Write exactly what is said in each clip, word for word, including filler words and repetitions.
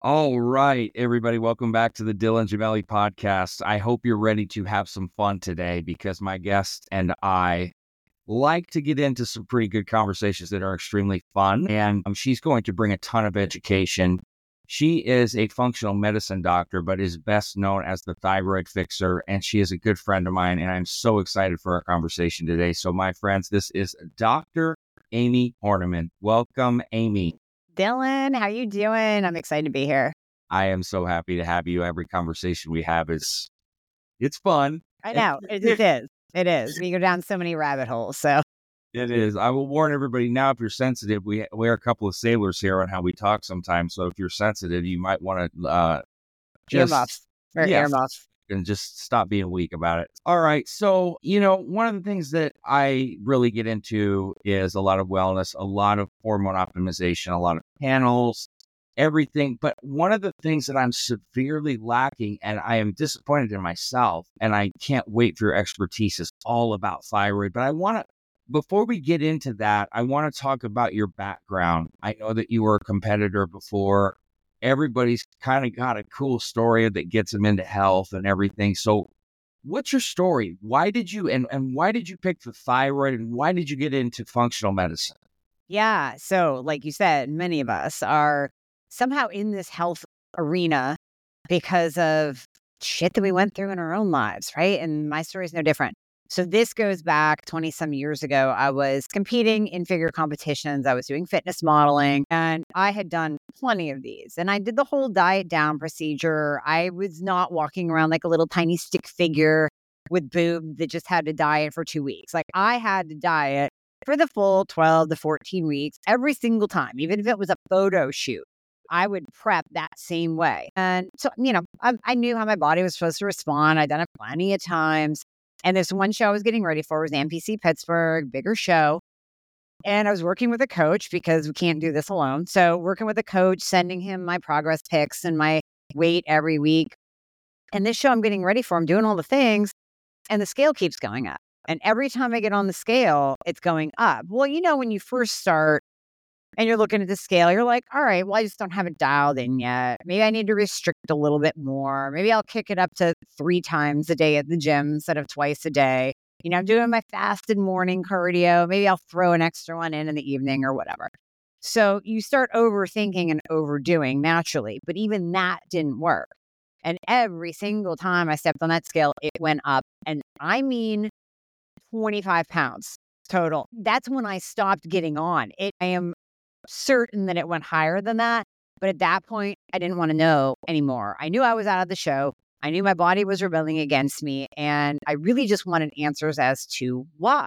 All right, everybody, welcome back to the Dylan Gemelli podcast. I hope you're ready to have some fun today because my guest and I like to get into some pretty good conversations that are extremely fun. And um, she's going to bring a ton of education. She is a functional medicine doctor, but is best known as the thyroid fixer. And she is a good friend of mine. And I'm so excited for our conversation today. So, my friends, this is Doctor Amy Horniman. Welcome, Amy. Dylan, how you doing? I'm excited to be here. I am so happy to have you. Every conversation we have is, it's fun. I know, it, it is. It is. We go down so many rabbit holes, so. It is. I will warn everybody now, if you're sensitive, we wear a couple of sailors here on how we talk sometimes. So if you're sensitive, you might want to uh, just... Earmuffs. Or yeah, earmuffs. And just stop being weak about it. All right. So, you know, one of the things that I really get into is a lot of wellness, a lot of hormone optimization, a lot of panels, everything. But one of the things that I'm severely lacking, and I am disappointed in myself, and I can't wait for your expertise, is all about thyroid. But I want to, before we get into that, I want to talk about your background. I know that you were a competitor before. Everybody's kind of got a cool story that gets them into health and everything. So what's your story? Why did you, and, and why did you pick the thyroid, and why did you get into functional medicine? Yeah. So like you said, many of us are somehow in this health arena because of shit that we went through in our own lives, right? And my story is no different. So this goes back twenty some years ago. I was competing in figure competitions. I was doing fitness modeling, and I had done plenty of these. And I did the whole diet down procedure. I was not walking around like a little tiny stick figure with boob that just had to diet for two weeks. Like I had to diet for the full twelve to fourteen weeks every single time, even if it was a photo shoot. I would prep that same way. And so, you know, I, I knew how my body was supposed to respond. I'd done it plenty of times. And this one show I was getting ready for was N P C Pittsburgh, bigger show. And I was working with a coach because we can't do this alone. So working with a coach, sending him my progress pics and my weight every week. And this show I'm getting ready for, I'm doing all the things, and the scale keeps going up. And every time I get on the scale, it's going up. Well, you know, when you first start and you're looking at the scale, you're like, all right, well, I just don't have it dialed in yet. Maybe I need to restrict a little bit more. Maybe I'll kick it up to three times a day at the gym instead of twice a day. You know, I'm doing my fasted morning cardio. Maybe I'll throw an extra one in in the evening or whatever. So you start overthinking and overdoing naturally, but even that didn't work. And every single time I stepped on that scale, it went up. And I mean, twenty-five pounds total. That's when I stopped getting on. It, I am certain that it went higher than that. But at that point, I didn't want to know anymore. I knew I was out of the show. I knew my body was rebelling against me. And I really just wanted answers as to why.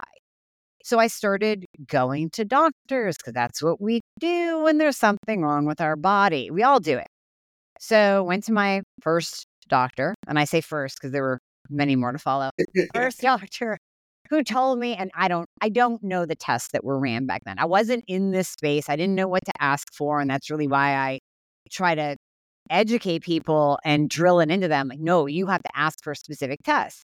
So I started going to doctors because that's what we do when there's something wrong with our body. We all do it. So went to my first doctor. And I say first because there were many more to follow. First doctor who told me, and I don't, I don't know the tests that were ran back then. I wasn't in this space. I didn't know what to ask for. And that's really why I try to educate people and drill it into them. Like, no, you have to ask for a specific test.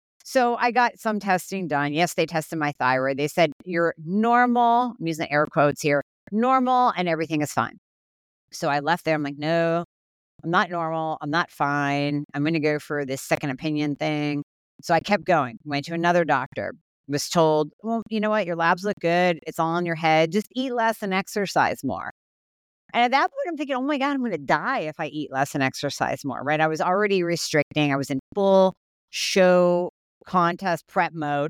So I got some testing done. Yes, they tested my thyroid. They said, you're normal. I'm using the air quotes here, normal, and everything is fine. So I left there. I'm like, no, I'm not normal. I'm not fine. I'm going to go for this second opinion thing. So I kept going, went to another doctor, was told, well, you know what? Your labs look good. It's all in your head. Just eat less and exercise more. And at that point, I'm thinking, oh my God, I'm going to die if I eat less and exercise more, right? I was already restricting. I was in full show contest prep mode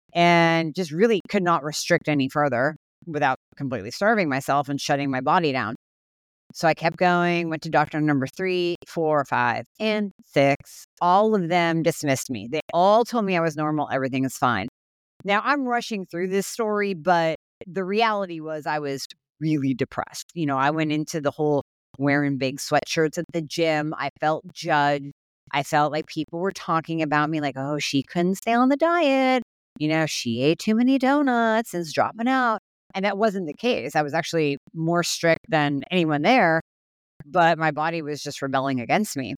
and just really could not restrict any further without completely starving myself and shutting my body down. So I kept going, went to doctor number three, four, five, and six. All of them dismissed me. They all told me I was normal. Everything is fine. Now I'm rushing through this story, but the reality was I was really depressed. You know, I went into the whole wearing big sweatshirts at the gym. I felt judged. I felt like people were talking about me like, oh, she couldn't stay on the diet. You know, she ate too many donuts and is dropping out. And that wasn't the case. I was actually more strict than anyone there, but my body was just rebelling against me.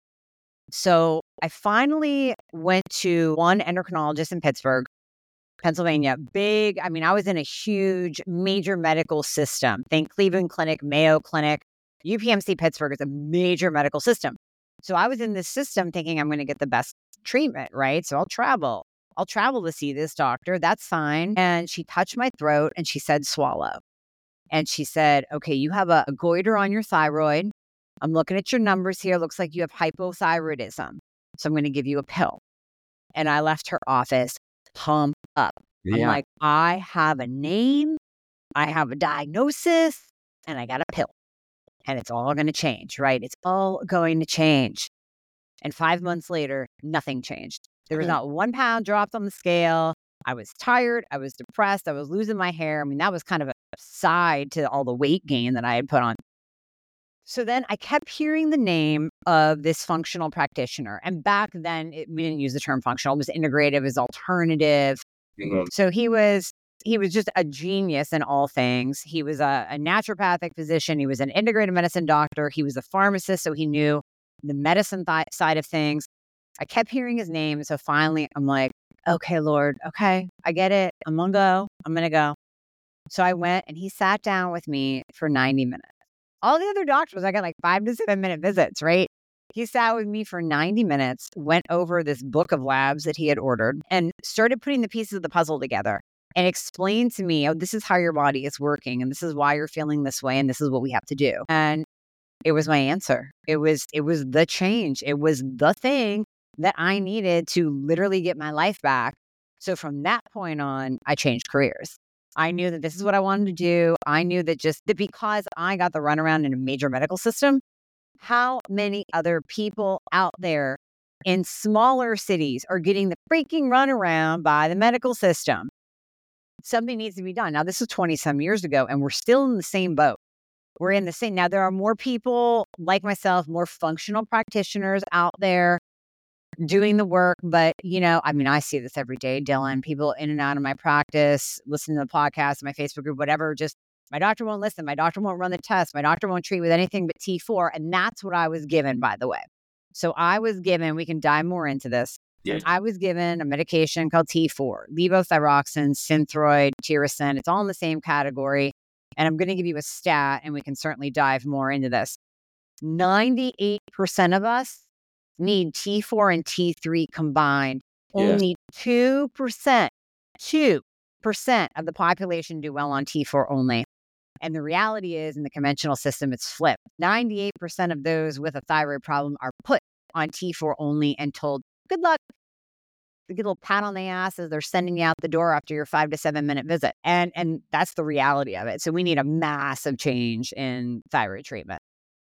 So I finally went to one endocrinologist in Pittsburgh, Pennsylvania. Big, I mean, I was in a huge, major medical system. Think Cleveland Clinic, Mayo Clinic. U P M C Pittsburgh is a major medical system. So I was in this system thinking I'm going to get the best treatment, right? So I'll travel. I'll travel to see this doctor. That's fine. And she touched my throat and she said, swallow. And she said, okay, you have a, a goiter on your thyroid. I'm looking at your numbers here. Looks like you have hypothyroidism. So I'm going to give you a pill. And I left her office pumped up. Yeah. I'm like, I have a name, I have a diagnosis, and I got a pill. And it's all going to change, right? It's all going to change. And five months later, nothing changed. There was not one pound dropped on the scale. I was tired. I was depressed. I was losing my hair. I mean, that was kind of a side to all the weight gain that I had put on. So then I kept hearing the name of this functional practitioner. And back then, it, we didn't use the term functional. It was integrative, it was alternative. Mm-hmm. So he was he was just a genius in all things. He was a, a naturopathic physician. He was an integrative medicine doctor. He was a pharmacist, so he knew the medicine th- side of things. I kept hearing his name. So finally, I'm like, okay, Lord, okay, I get it. I'm going to go. I'm going to go. So I went and he sat down with me for ninety minutes. All the other doctors, I got like five to seven minute visits, right? He sat with me for ninety minutes, went over this book of labs that he had ordered and started putting the pieces of the puzzle together and explained to me, oh, this is how your body is working and this is why you're feeling this way and this is what we have to do. And it was my answer. It was, it was the change. It was the thing that I needed to literally get my life back. So from that point on, I changed careers. I knew that this is what I wanted to do. I knew that just that because I got the runaround in a major medical system, how many other people out there in smaller cities are getting the freaking runaround by the medical system? Something needs to be done. Now, this was twenty some years ago, and we're still in the same boat. We're in the same. Now, there are more people like myself, more functional practitioners out there doing the work. But, you know, I mean, I see this every day, Dylan, people in and out of my practice, listening to the podcast, my Facebook group, whatever, just my doctor won't listen. My doctor won't run the test. My doctor won't treat with anything but T four. And that's what I was given, by the way. So I was given, we can dive more into this. Yeah. I was given a medication called T four, levothyroxine, Synthroid, Tirosine. It's all in the same category. And I'm going to give you a stat and we can certainly dive more into this. ninety-eight percent of us need T four and T three combined. Yeah. Only two percent, two percent of the population do well on T four only. And the reality is in the conventional system, it's flipped. ninety-eight percent of those with a thyroid problem are put on T four only and told, good luck. They get a little pat on the ass as they're sending you out the door after your five to seven minute visit. And, and that's the reality of it. So we need a massive change in thyroid treatment.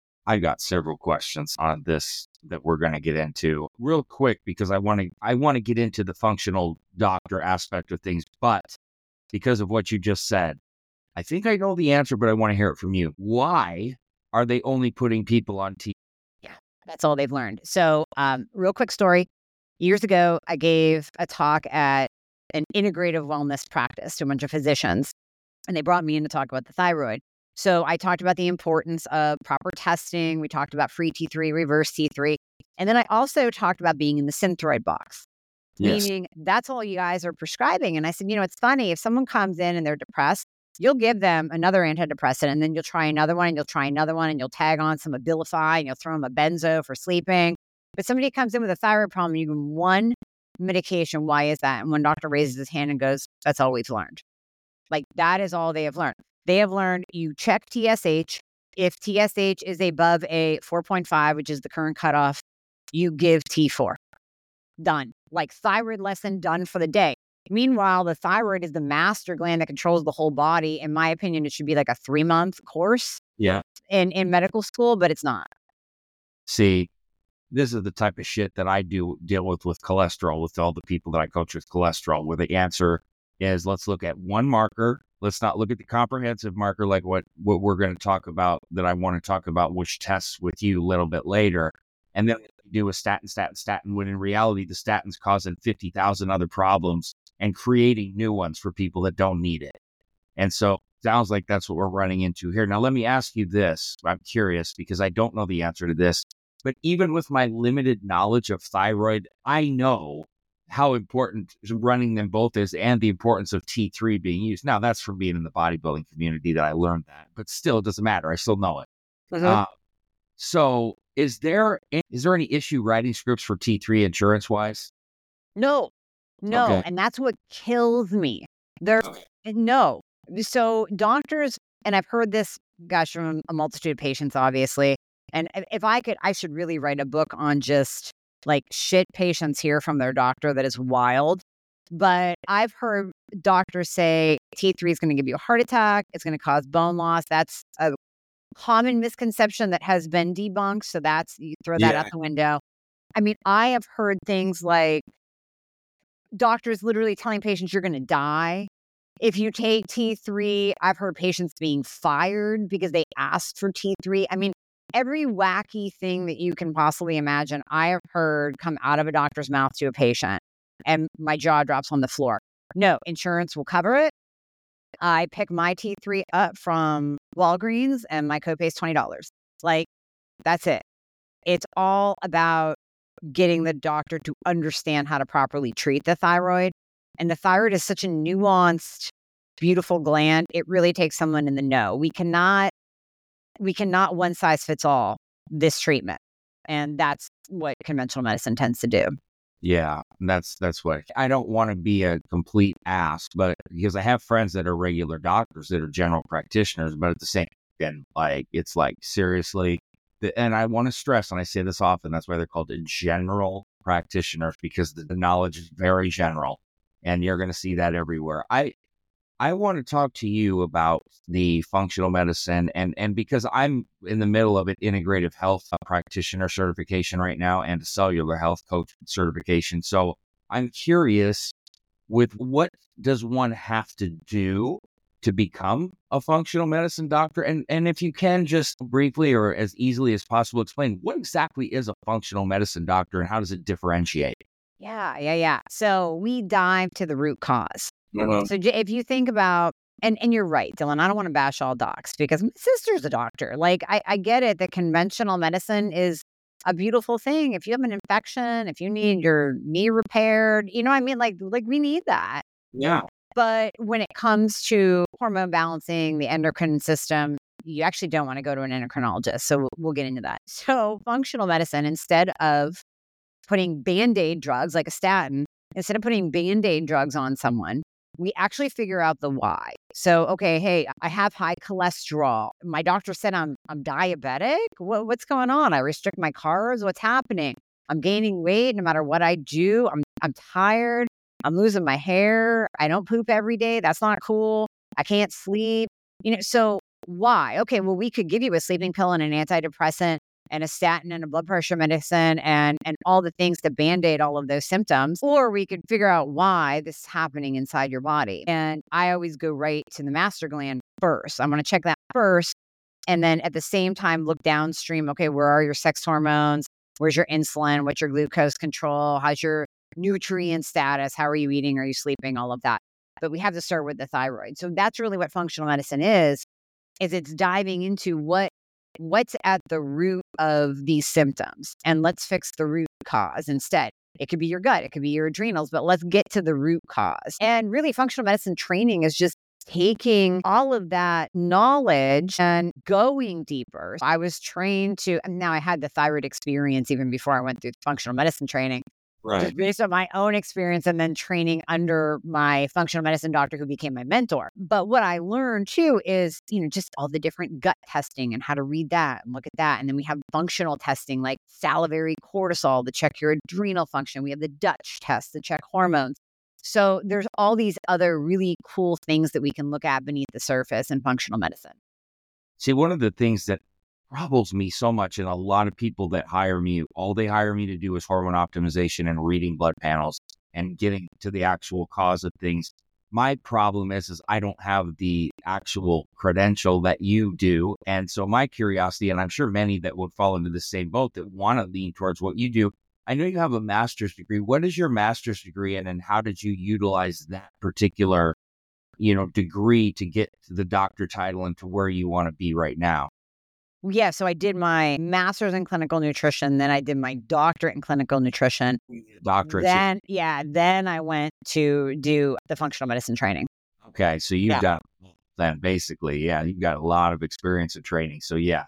I got several questions on this that we're going to get into real quick because I want to I want to get into the functional doctor aspect of things. But because of what you just said, I think I know the answer, but I want to hear it from you. Why are they only putting people on T? Yeah, that's all they've learned. So um, real quick story. Years ago, I gave a talk at an integrative wellness practice to a bunch of physicians, and they brought me in to talk about the thyroid. So I talked about the importance of proper testing. We talked about free T three, reverse T three. And then I also talked about being in the Synthroid box, yes. Meaning that's all you guys are prescribing. And I said, you know, it's funny. If someone comes in and they're depressed, you'll give them another antidepressant and then you'll try another one and you'll try another one and you'll tag on some Abilify and you'll throw them a benzo for sleeping. But somebody comes in with a thyroid problem, you give them one medication. Why is that? And one doctor raises his hand and goes, that's all we've learned. Like that is all they have learned. They have learned you check T S H. If T S H is above a four point five, which is the current cutoff, you give T four. Done. Like thyroid lesson done for the day. Meanwhile, the thyroid is the master gland that controls the whole body. In my opinion, it should be like a three month course yeah. in, in medical school, but it's not. See, this is the type of shit that I do deal with with cholesterol, with all the people that I coach with cholesterol, where the answer is let's look at one marker. Let's not look at the comprehensive marker like what, what we're going to talk about that I want to talk about, which tests with you a little bit later. And then do a statin, statin, statin, when in reality, the statin's causing fifty thousand other problems and creating new ones for people that don't need it. And so sounds like that's what we're running into here. Now, let me ask you this. I'm curious because I don't know the answer to this. But even with my limited knowledge of thyroid, I know how important running them both is and the importance of T three being used. Now, that's from being in the bodybuilding community that I learned that. But still, it doesn't matter. I still know it. Mhm. Uh, so is there is there any issue writing scripts for T three insurance wise? No, no. Okay. And that's what kills me. There, Okay. no. So doctors, and I've heard this, gosh, from a multitude of patients, obviously. And if if I could, I should really write a book on just like shit patients hear from their doctor that is wild. But I've heard doctors say T three is going to give you a heart attack. It's going to cause bone loss. That's a common misconception that has been debunked. So that's, you throw that out Yeah. the window. I mean, I have heard things like doctors literally telling patients you're going to die if you take T three. I've heard patients being fired because they asked for T three. I mean, every wacky thing that you can possibly imagine, I have heard come out of a doctor's mouth to a patient, and my jaw drops on the floor. No, insurance will cover it. I pick my T three up from Walgreens and my copay is twenty dollars. Like, that's it. It's all about getting the doctor to understand how to properly treat the thyroid. And the thyroid is such a nuanced, beautiful gland. It really takes someone in the know. We cannot, we cannot one size fits all this treatment. And that's what conventional medicine tends to do. Yeah, that's that's what I don't want to be a complete ass, but because I have friends that are regular doctors that are general practitioners, but at the same time, like it's like seriously, the, and I want to stress, and I say this often, that's why they're called the general practitioners because the, the knowledge is very general, and you're going to see that everywhere. I I want to talk to you about the functional medicine and, and because I'm in the middle of an integrative health practitioner certification right now and a cellular health coach certification. So I'm curious with what does one have to do to become a functional medicine doctor? And, and if you can just briefly or as easily as possible, explain what exactly is a functional medicine doctor and how does it differentiate? Yeah, yeah, yeah. So we dive to the root cause. Uh-huh. So j- if you think about, and, and you're right, Dylan, I don't want to bash all docs because my sister's a doctor. Like, I, I get it that conventional medicine is a beautiful thing. If you have an infection, if you need your knee repaired, you know what I mean? Like, like we need that. Yeah. But when it comes to hormone balancing, the endocrine system, you actually don't want to go to an endocrinologist. So we'll, we'll get into that. So functional medicine, instead of putting Band-Aid drugs like a statin, instead of putting Band-Aid drugs on someone, we actually figure out the why. So, okay, hey, I have high cholesterol. My doctor said I'm I'm diabetic. What, what's going on? I restrict my carbs. What's happening? I'm gaining weight no matter what I do. I'm I'm tired. I'm losing my hair. I don't poop every day. That's not cool. I can't sleep. You know, so why? Okay, well, we could give you a sleeping pill and an antidepressant and a statin and a blood pressure medicine and and all the things to band-aid all of those symptoms, or we could figure out why this is happening inside your body. And I always go right to the master gland first. I'm going to check that first. And then at the same time, look downstream. Okay, where are your sex hormones? Where's your insulin? What's your glucose control? How's your nutrient status? How are you eating? Are you sleeping? All of that. But we have to start with the thyroid. So that's really what functional medicine is, is it's diving into what what's at the root of these symptoms, and let's fix the root cause instead. It could be your gut, it could be your adrenals, but let's get to the root cause. And really, functional medicine training is just taking all of that knowledge and going deeper. I was trained to, now I had the thyroid experience even before I went through functional medicine training. Right. Just based on my own experience and then training under my functional medicine doctor who became my mentor. But what I learned too is, you know, just all the different gut testing and how to read that and look at that. And then we have functional testing like salivary cortisol to check your adrenal function. We have the Dutch test to check hormones. So there's all these other really cool things that we can look at beneath the surface in functional medicine. See, one of the things that troubles me so much, and a lot of people that hire me, all they hire me to do is hormone optimization and reading blood panels and getting to the actual cause of things. My problem is, is I don't have the actual credential that you do. And so my curiosity, and I'm sure many that would fall into the same boat that want to lean towards what you do. I know you have a master's degree. What is your master's degree in, and how did you utilize that particular, you know, degree to get to the doctor title and to where you want to be right now? Yeah, so I did my master's in clinical nutrition, then I did my doctorate in clinical nutrition. Doctorate. Then, yeah, then I went to do the functional medicine training. Okay, so you've Yeah. got then basically, yeah, you've got a lot of experience in training. So yeah,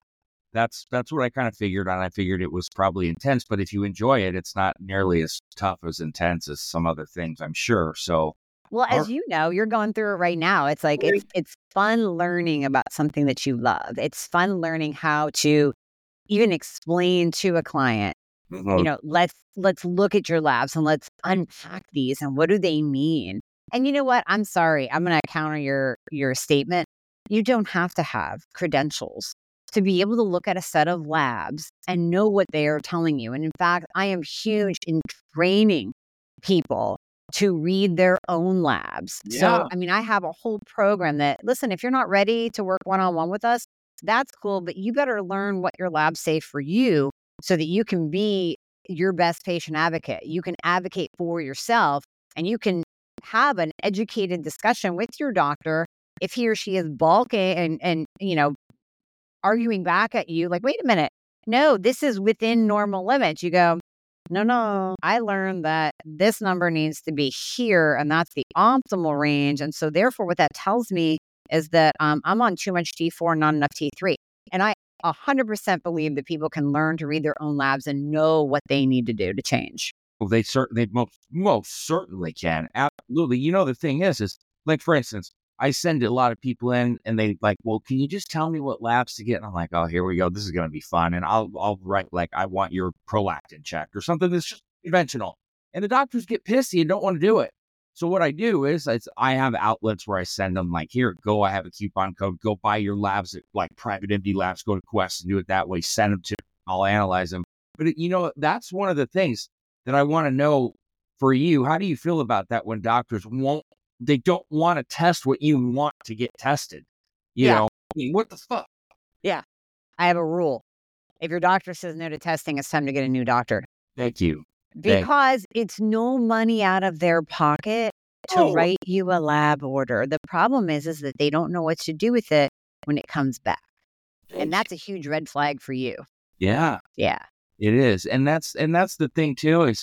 that's that's what I kind of figured on. I figured it was probably intense, but if you enjoy it, it's not nearly as tough as intense as some other things, I'm sure. So, Well, all as you know, you're going through it right now. It's like right. it's it's fun learning about something that you love. It's fun learning how to even explain to a client, you Mhm. know, let's let's look at your labs and let's unpack these and what do they mean? And you know what? I'm sorry. I'm going to counter your your statement. You don't have to have credentials to be able to look at a set of labs and know what they are telling you. And in fact, I am huge in training people to read their own labs. So, Yeah. I mean, I have a whole program that, listen, if you're not ready to work one on one with us, that's cool, but you better learn what your labs say for you so that you can be your best patient advocate. You can advocate for yourself and you can have an educated discussion with your doctor if he or she is balking and, and, you know, arguing back at you like, wait a minute, no, this is within normal limits. You go, no, no, I learned that this number needs to be here and that's the optimal range. And so therefore what that tells me is that um, I'm on too much T four, not enough T three. And I one hundred percent believe that people can learn to read their own labs and know what they need to do to change. Well, they certainly most most certainly can. Absolutely. You know, the thing is, is like for instance, I send a lot of people in and they like, well, can you just tell me what labs to get? And I'm like, oh, here we go. This is gonna be fun. And I'll I'll write like I want your prolactin checked or something that's just conventional. And the doctors get pissy and don't want to do it. So what I do is I, I have outlets where I send them like, here, go, I have a coupon code, go buy your labs at like private M D labs, go to Quest and do it that way, send them to, I'll analyze them. But it, you know, that's one of the things that I want to know for you. How do you feel about that when doctors won't, they don't want to test what you want to get tested? You Yeah. know, I mean, what the fuck? Yeah. I have a rule. If your doctor says no to testing, it's time to get a new doctor. Thank you. Thank Because it's no money out of their pocket to Oh, write you a lab order. The problem is, is that they don't know what to do with it when it comes back. thank And that's a huge red flag for you. you. Yeah, Yeah. it is. And that's, and that's the thing too, is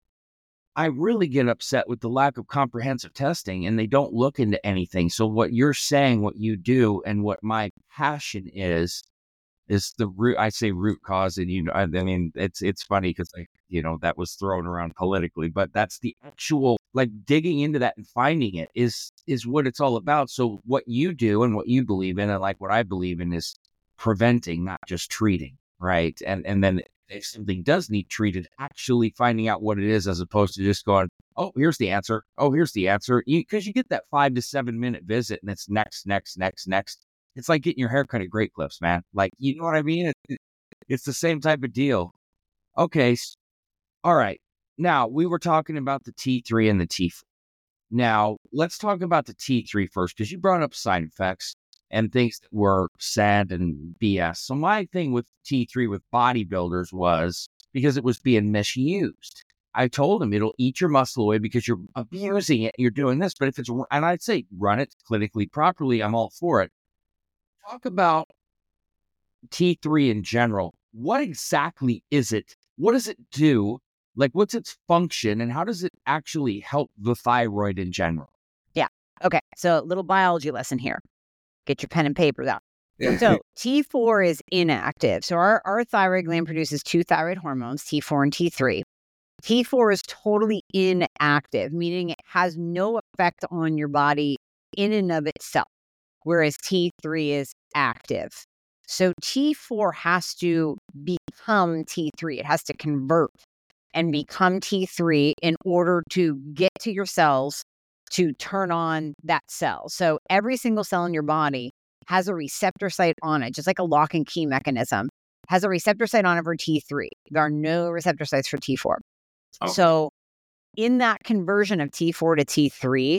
I really get upset with the lack of comprehensive testing and they don't look into anything. So what you're saying, what you do and what my passion is, is the root, I say root cause. And, you know, I, I mean, it's, it's funny because like, you know, that was thrown around politically, but that's the actual, like digging into that and finding it is, is what it's all about. So what you do and what you believe in and like what I believe in is preventing, not just treating. Right. And, and then if something does need treated, actually finding out what it is, as opposed to just going, oh, here's the answer. Oh, here's the answer. Because you, you get that five to seven minute visit and it's next, next, next, next. It's like getting your hair cut at Great Clips, man. Like, you know what I mean? It, it, it's the same type of deal. Okay. All right. Now, we were talking about the T three and the T four. Now, let's talk about the T three first, because you brought up side effects and things that were sad and B S. So my thing with T three with bodybuilders was because it was being misused. I told them it'll eat your muscle away because you're abusing it. You're doing this, but if it's, and I'd say run it clinically properly, I'm all for it. Talk about T three in general. What exactly is it? What does it do? Like, what's its function and how does it actually help the thyroid in general? Yeah. Okay. So a little biology lesson here. Get your pen and paper out. So T four is inactive. So our, our thyroid gland produces two thyroid hormones, T four and T three. T four is totally inactive, meaning it has no effect on your body in and of itself, whereas T three is active. So T four has to become T three. It has to convert and become T three in order to get to your cells to turn on that cell. So every single cell in your body has a receptor site on it, just like a lock and key mechanism, has a receptor site on it for T three. There are no receptor sites for T four. Oh. So in that conversion of T four to T three,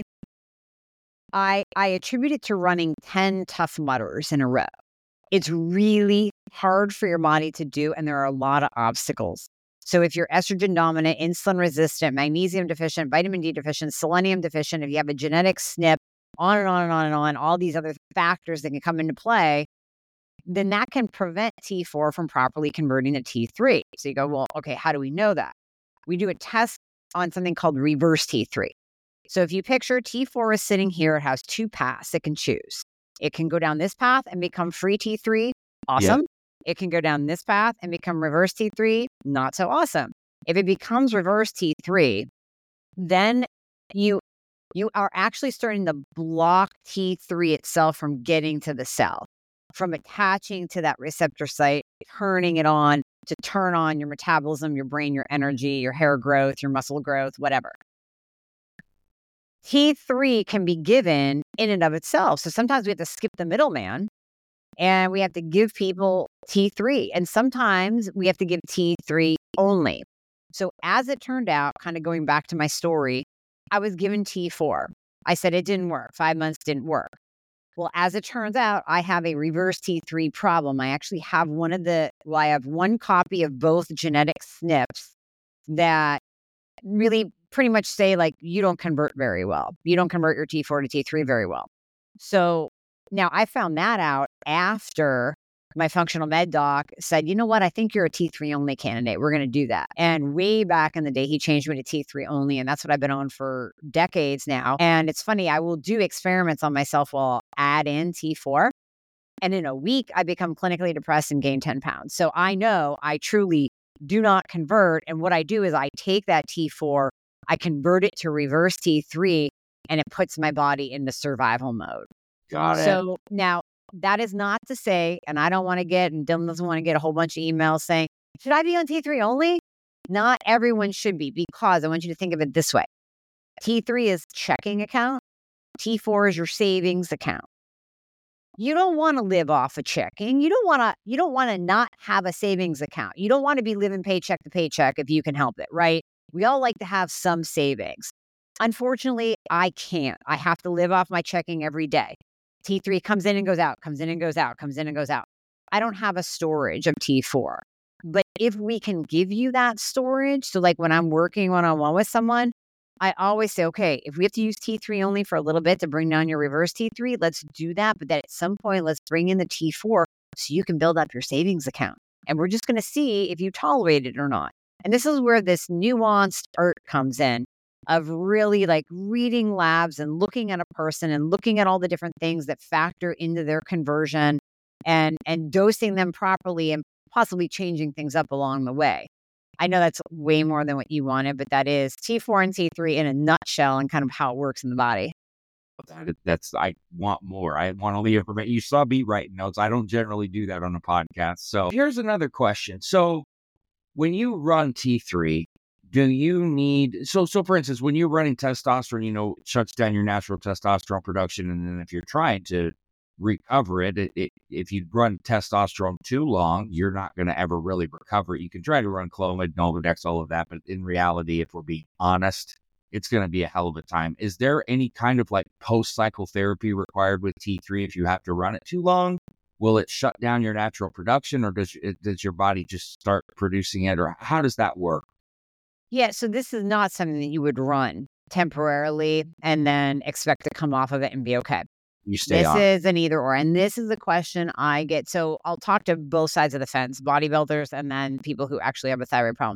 I, I attribute it to running ten Tough Mudders in a row. It's really hard for your body to do, and there are a lot of obstacles. So if you're estrogen dominant, insulin resistant, magnesium deficient, vitamin D deficient, selenium deficient, if you have a genetic S N P, on and on and on and on, all these other factors that can come into play, then that can prevent T four from properly converting to T three. So you go, well, okay, how do we know that? We do a test on something called reverse T three. So if you picture T four is sitting here, it has two paths it can choose. It can go down this path and become free T three. Awesome. it can go down this path and become reverse T three, not so awesome. If it becomes reverse T three, then you you are actually starting to block T three itself from getting to the cell, from attaching to that receptor site, turning it on to turn on your metabolism, your brain, your energy, your hair growth, your muscle growth, whatever. T three can be given in and of itself. So sometimes we have to skip the middleman and we have to give people T three. And sometimes we have to give T three only. So as it turned out, kind of going back to my story, I was given T four. I said it didn't work. Five months didn't work. Well, as it turns out, I have a reverse T three problem. I actually have one of the, well, I have one copy of both genetic S N Ps that really pretty much say like, you don't convert very well. You don't convert your T four to T three very well. So now I found that out after my functional med doc said, you know what, I think you're a T three only candidate. We're going to do that. And way back in the day, he changed me to T three only. And that's what I've been on for decades now. And it's funny, I will do experiments on myself while I'll add in T four. And in a week, I become clinically depressed and gain ten pounds. So I know I truly do not convert. And what I do is I take that T four, I convert it to reverse T three, and it puts my body into survival mode. Got it. So now, that is not to say, and I don't want to get, and Dylan doesn't want to get a whole bunch of emails saying, should I be on T three only? Not everyone should be, because I want you to think of it this way. T three is checking account. T four is your savings account. You don't want to live off of checking. You don't want to, you don't want to not have a savings account. You don't want to be living paycheck to paycheck if you can help it, right? We all like to have some savings. Unfortunately, I can't. I have to live off my checking every day. T three comes in and goes out, comes in and goes out, comes in and goes out. I don't have a storage of T four. But if we can give you that storage, so like when I'm working one-on-one with someone, I always say, okay, if we have to use T three only for a little bit to bring down your reverse T three, let's do that. But then at some point, let's bring in the T four so you can build up your savings account. And we're just going to see if you tolerate it or not. And this is where this nuanced art comes in, of really like reading labs and looking at a person and looking at all the different things that factor into their conversion and, and dosing them properly and possibly changing things up along the way. I know that's way more than what you wanted, but that is T four and T three in a nutshell and kind of how it works in the body. That, that's, I want more. I want all the information. You saw me writing notes. I don't generally do that on a podcast. So here's another question. So when you run T three, do you need, so, so for instance, when you're running testosterone, you know, it shuts down your natural testosterone production. And then if you're trying to recover it, it, it if you run testosterone too long, you're not going to ever really recover it. You can try to run Clomid, Nolvadex, all of that. But in reality, if we're being honest, it's going to be a hell of a time. Is there any kind of like post-cycle therapy required with T three if you have to run it too long? Will it shut down your natural production, or does it, does your body just start producing it, or how does that work? Yeah, so this is not something that you would run temporarily and then expect to come off of it and be okay. You stay This on. is an either or. And this is the question I get. So I'll talk to both sides of the fence, bodybuilders and then people who actually have a thyroid problem.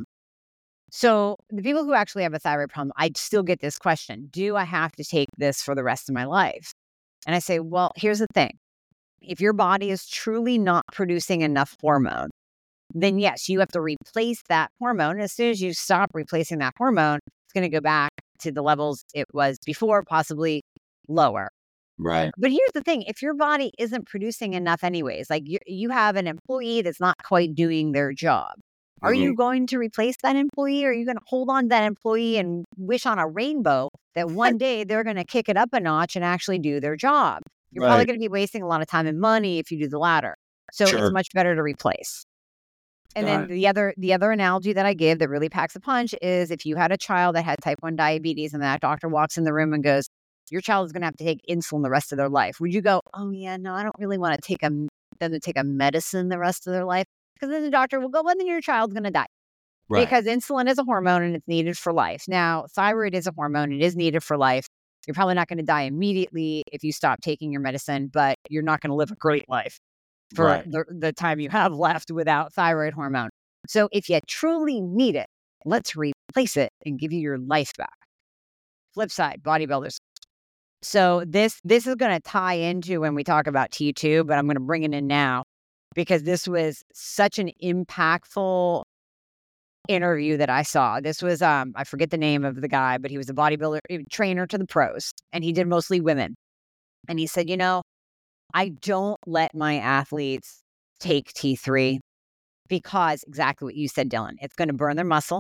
So the people who actually have a thyroid problem, I still get this question. Do I have to take this for the rest of my life? And I say, well, here's the thing. If your body is truly not producing enough hormone, then yes, you have to replace that hormone. And as soon as you stop replacing that hormone, it's going to go back to the levels it was before, possibly lower. Right. But here's the thing. If your body isn't producing enough anyways, like you, you have an employee that's not quite doing their job, are Mhm. you going to replace that employee? Or are you going to hold on to that employee and wish on a rainbow that one day they're going to kick it up a notch and actually do their job? You're probably Right. going to be wasting a lot of time and money if you do the latter. So Sure. it's much better to replace. And Got then it. the other the other analogy that I give that really packs a punch is if you had a child that had type one diabetes and that doctor walks in the room and goes, your child is going to have to take insulin the rest of their life. Would you go, oh yeah, no, I don't really want to take a, them to take a medicine the rest of their life? Because then the doctor will go, well, then your child's going to die. Right. Because insulin is a hormone and it's needed for life. Now, thyroid is a hormone. It is needed for life. You're probably not going to die immediately if you stop taking your medicine, but you're not going to live a great life for Right. the, the time you have left without thyroid hormone. So if you truly need it, let's replace it and give you your life back. Flip side, bodybuilders. So this this is going to tie into when we talk about T two, but I'm going to bring it in now. because this was such an impactful interview that I saw. This was, um, I forget the name of the guy, but he was a bodybuilder, a trainer to the pros, and he did mostly women. And he said, you know, I don't let my athletes take T three because exactly what you said, Dylan. It's going to burn their muscle.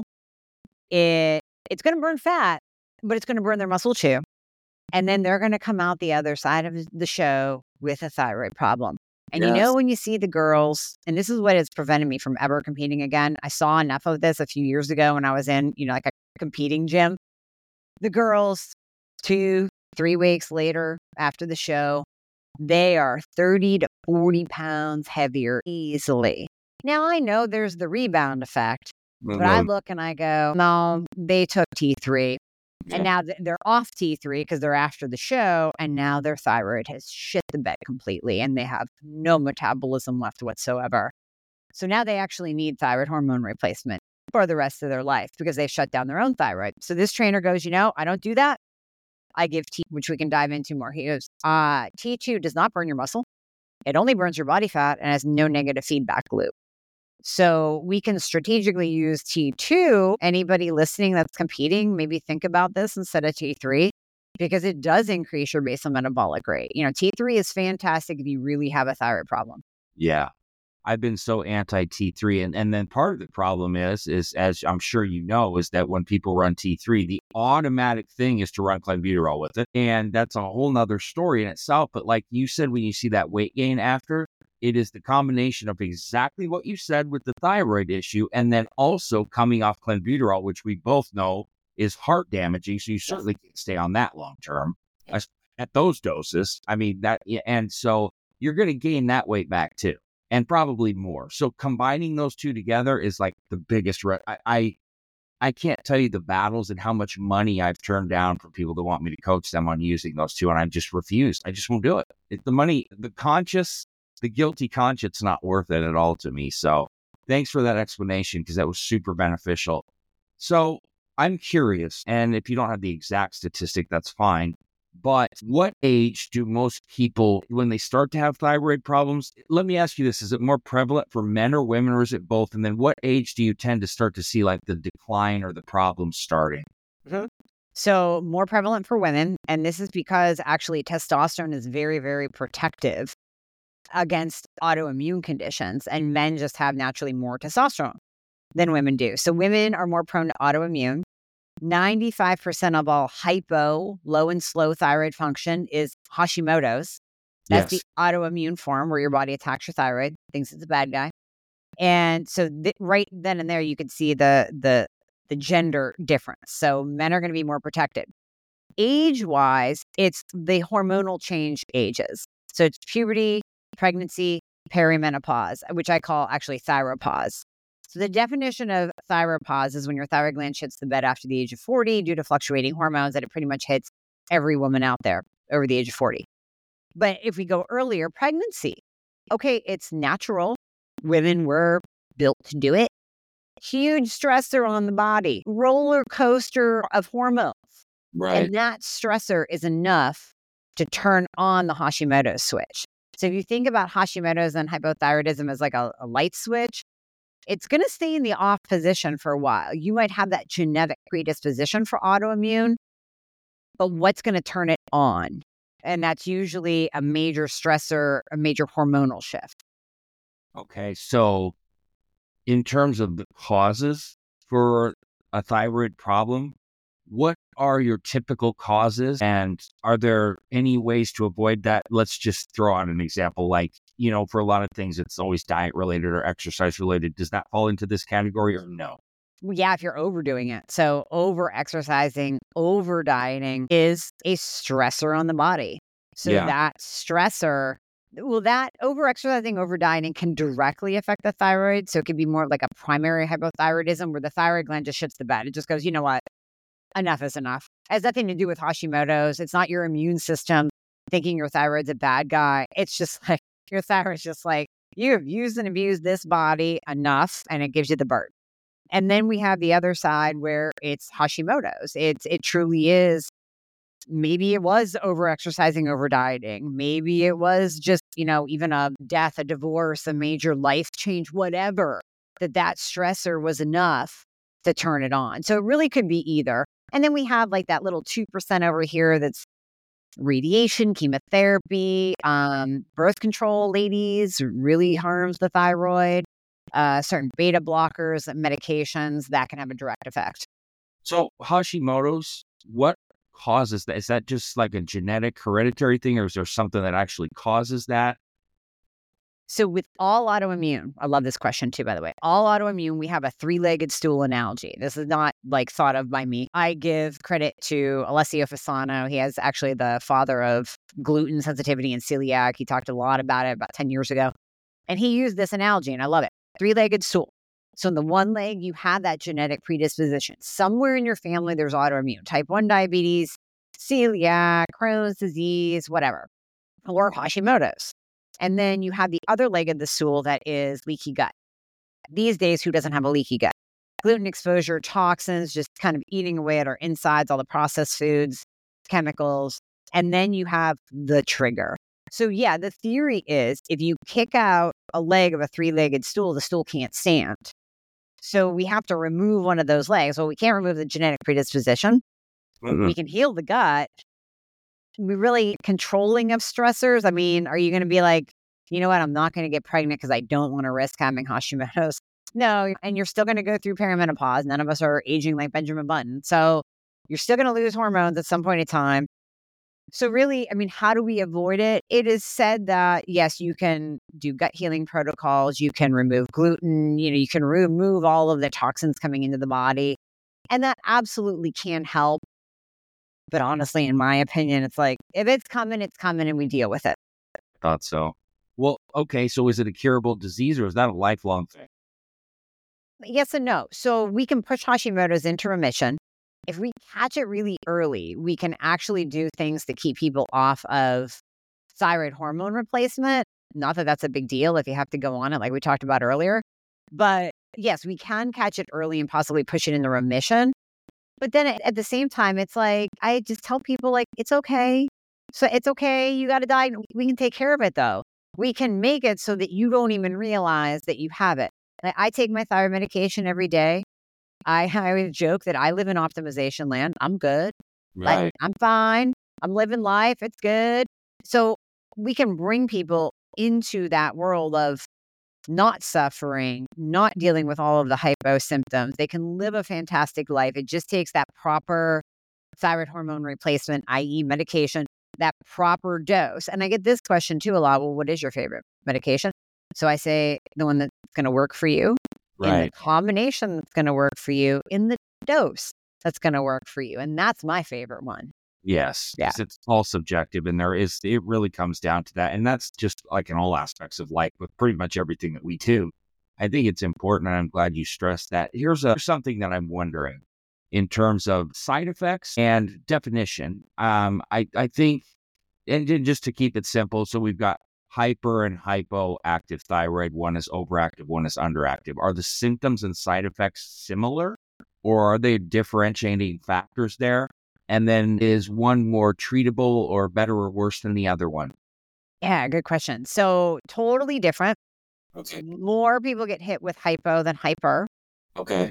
It It's going to burn fat, but it's going to burn their muscle too. And then they're going to come out the other side of the show with a thyroid problem. And yes. You know, when you see the girls, and this is what has prevented me from ever competing again. I saw enough of this a few years ago when I was in, you know, like a competing gym. The girls, two, three weeks later after the show, they are thirty to forty pounds heavier easily. Now, I know there's the rebound effect, mm-hmm. but I look and I go, no, they took T three. Yeah. And now they're off T three because they're after the show. And now their thyroid has shit the bed completely and they have no metabolism left whatsoever. So now they actually need thyroid hormone replacement for the rest of their life because they've shut down their own thyroid. So this trainer goes, you know, I don't do that. I give T, which we can dive into more. He goes, uh, T two does not burn your muscle. It only burns your body fat and has no negative feedback loop. So we can strategically use T two. Anybody listening that's competing, maybe think about this instead of T three because it does increase your basal metabolic rate. You know, T three is fantastic if you really have a thyroid problem. Yeah. I've been so anti T three. And, and then part of the problem is, is, as I'm sure you know, is that when people run T three, the automatic thing is to run clenbuterol with it. And that's a whole nother story in itself. But like you said, when you see that weight gain after, it is the combination of exactly what you said with the thyroid issue, and then also coming off clenbuterol, which we both know is heart damaging. So you certainly can't stay on that long term at those doses. I mean, that, and so you're going to gain that weight back too, and probably more. So combining those two together is like the biggest. Re- I, I I can't tell you the battles and how much money I've turned down for people that want me to coach them on using those two, and I just refused. I just won't do it. It the money, the conscious. The guilty conscience not worth it at all to me. So thanks for that explanation because that was super beneficial. So I'm curious, and if you don't have the exact statistic, that's fine. But what age do most people, when they start to have thyroid problems, let me ask you this, is it more prevalent for men or women, or is it both? And then what age do you tend to start to see like the decline or the problems starting? Mm-hmm. So more prevalent for women. And this is because actually testosterone is very, very protective against autoimmune conditions, and men just have naturally more testosterone than women do. So women are more prone to autoimmune. ninety-five percent of all hypo, low and slow thyroid function is Hashimoto's. That's yes. the autoimmune form where your body attacks your thyroid, thinks it's a bad guy. And so th- right then and there, you can see the, the, the gender difference. So men are going to be more protected. Age-wise, it's the hormonal change ages. So it's puberty, pregnancy, perimenopause, which I call actually thyropause. So the definition of thyropause is when your thyroid gland shits the bed after the age of forty due to fluctuating hormones, that it pretty much hits every woman out there over the age of forty. But if we go earlier, pregnancy, okay, it's natural. Women were built to do it. Huge stressor on the body, roller coaster of hormones. Right. And that stressor is enough to turn on the Hashimoto's switch. So if you think about Hashimoto's and hypothyroidism as like a, a light switch, it's going to stay in the off position for a while. You might have that genetic predisposition for autoimmune, but what's going to turn it on? And that's usually a major stressor, a major hormonal shift. Okay. So in terms of the causes for a thyroid problem, what are your typical causes, and are there any ways to avoid that? Let's just throw out an example. Like, you know, for a lot of things, it's always diet related or exercise related. Does that fall into this category or no? Well, yeah, if you're overdoing it. So over exercising, over dieting is a stressor on the body. So yeah. that stressor, well, that over exercising, over dieting can directly affect the thyroid. So it could be more like a primary hypothyroidism where the thyroid gland just shits the bed. It just goes, you know what? Enough is enough. It has nothing to do with Hashimoto's. It's not your immune system thinking your thyroid's a bad guy. It's just like your thyroid's just like, you have used and abused this body enough, and it gives you the burn. And then we have the other side where it's Hashimoto's. It's it truly is Maybe it was over exercising, over dieting. Maybe it was just, you know, even a death, a divorce, a major life change, whatever, that that stressor was enough to turn it on. So it really could be either. And then we have like that little two percent over here that's radiation, chemotherapy, um, birth control, ladies, really harms the thyroid, uh, certain beta blockers, medications that can have a direct effect. So Hashimoto's, what causes that? Is that just like a genetic hereditary thing, or is there something that actually causes that? So with all autoimmune, I love this question too, by the way. All autoimmune, we have a three-legged stool analogy. This is not like thought of by me. I give credit to Alessio Fasano. He has actually the father of gluten sensitivity and celiac. He talked a lot about it about ten years ago. And he used this analogy, and I love it. Three-legged stool. So in the one leg, you have that genetic predisposition. Somewhere in your family, there's autoimmune, type one diabetes, celiac, Crohn's disease, whatever, or Hashimoto's. And then you have the other leg of the stool that is leaky gut. These days, who doesn't have a leaky gut? Gluten exposure, toxins, just kind of eating away at our insides, all the processed foods, chemicals. And then you have the trigger. So yeah, the theory is if you kick out a leg of a three-legged stool, the stool can't stand. So we have to remove one of those legs. Well, we can't remove the genetic predisposition. Mm-hmm. We can heal the gut. We really controlling of stressors. I mean, are you going to be like, you know what, I'm not going to get pregnant because I don't want to risk having Hashimoto's? No, and you're still going to go through perimenopause. None of us are aging like Benjamin Button. So you're still going to lose hormones at some point in time. So really, I mean, how do we avoid it? It is said that, yes, you can do gut healing protocols. You can remove gluten. You know, you can remove all of the toxins coming into the body. And that absolutely can help. But honestly, in my opinion, it's like, if it's coming, it's coming and we deal with it. Thought so. Well, okay. So is it a curable disease or is that a lifelong thing? Yes and no. So we can push Hashimoto's into remission. If we catch it really early, we can actually do things to keep people off of thyroid hormone replacement. Not that that's a big deal if you have to go on it, like we talked about earlier. But yes, we can catch it early and possibly push it into remission. But then at, at the same time, it's like, I just tell people, like, it's okay. So it's okay. You got to die. We can take care of it, though. We can make it so that you don't even realize that you have it. I, I take my thyroid medication every day. I, I always joke that I live in optimization land. I'm good. Right. Like, I'm fine. I'm living life. It's good. So we can bring people into that world of not suffering, not dealing with all of the hypo symptoms. They can live a fantastic life. It just takes that proper thyroid hormone replacement, that is medication, that proper dose. And I get this question too a lot. Well, what is your favorite medication? So I say the one that's going to work for you, in the Right. combination that's going to work for you, in the dose that's going to work for you. And that's my favorite one. Yes. Yeah. 'Cause it's all subjective and there is, it really comes down to that. And that's just like in all aspects of life with pretty much everything that we do. I think it's important and I'm glad you stressed that. Here's a, something that I'm wondering in terms of side effects and definition. Um, I, I think, and then just to keep it simple, so we've got hyper and hypoactive thyroid. One is overactive, one is underactive. Are the symptoms and side effects similar or are they differentiating factors there? And then is one more treatable or better or worse than the other one? Yeah, good question. So totally different. Okay. More people get hit with hypo than hyper. Okay.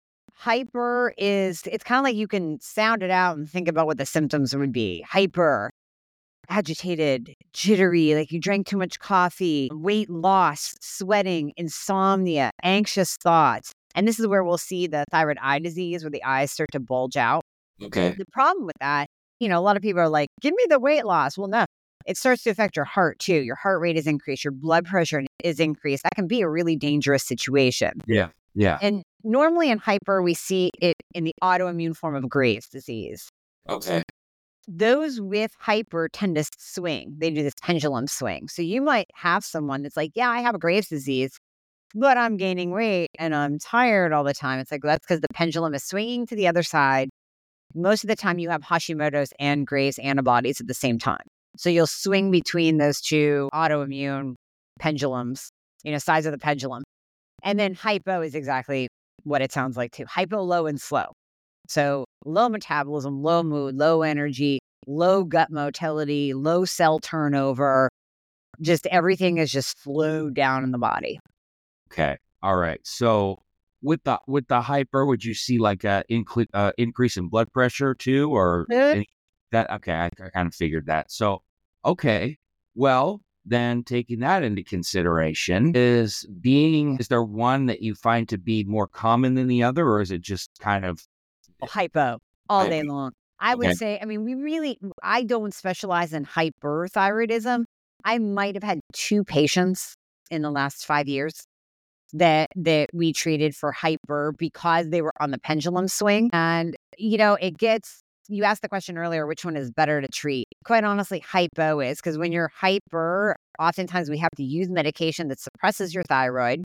Hyper is, it's kind of like you can sound it out and think about what the symptoms would be. Hyper, agitated, jittery, like you drank too much coffee, weight loss, sweating, insomnia, anxious thoughts. And this is where we'll see the thyroid eye disease where the eyes start to bulge out. Okay. The problem with that, you know, a lot of people are like, give me the weight loss. Well, no, it starts to affect your heart too. Your heart rate is increased. Your blood pressure is increased. That can be a really dangerous situation. Yeah. Yeah. And normally in hyper, we see it in the autoimmune form of Graves' disease. Okay. Those with hyper tend to swing. They do this pendulum swing. So you might have someone that's like, yeah, I have a Graves' disease, but I'm gaining weight and I'm tired all the time. It's like, that's because the pendulum is swinging to the other side. Most of the time you have Hashimoto's and Graves' antibodies at the same time. So you'll swing between those two autoimmune pendulums, you know, sides of the pendulum. And then hypo is exactly what it sounds like too. Hypo, low and slow. So low metabolism, low mood, low energy, low gut motility, low cell turnover. Just everything is just slowed down in the body. Okay. All right. So with the with the hyper, would you see like a incre- uh, increase in blood pressure too, or Uh, any, that? Okay, I, I kind of figured that. So okay, well then taking that into consideration, is being is there one that you find to be more common than the other, or is it just kind of Hypo all I, day long. I would okay? say, I mean, we really, I don't specialize in hyperthyroidism. I might have had two patients in the last five years that that we treated for hyper because they were on the pendulum swing. And, you know, it gets, you asked the question earlier, which one is better to treat? Quite honestly, hypo is, because when you're hyper, oftentimes we have to use medication that suppresses your thyroid.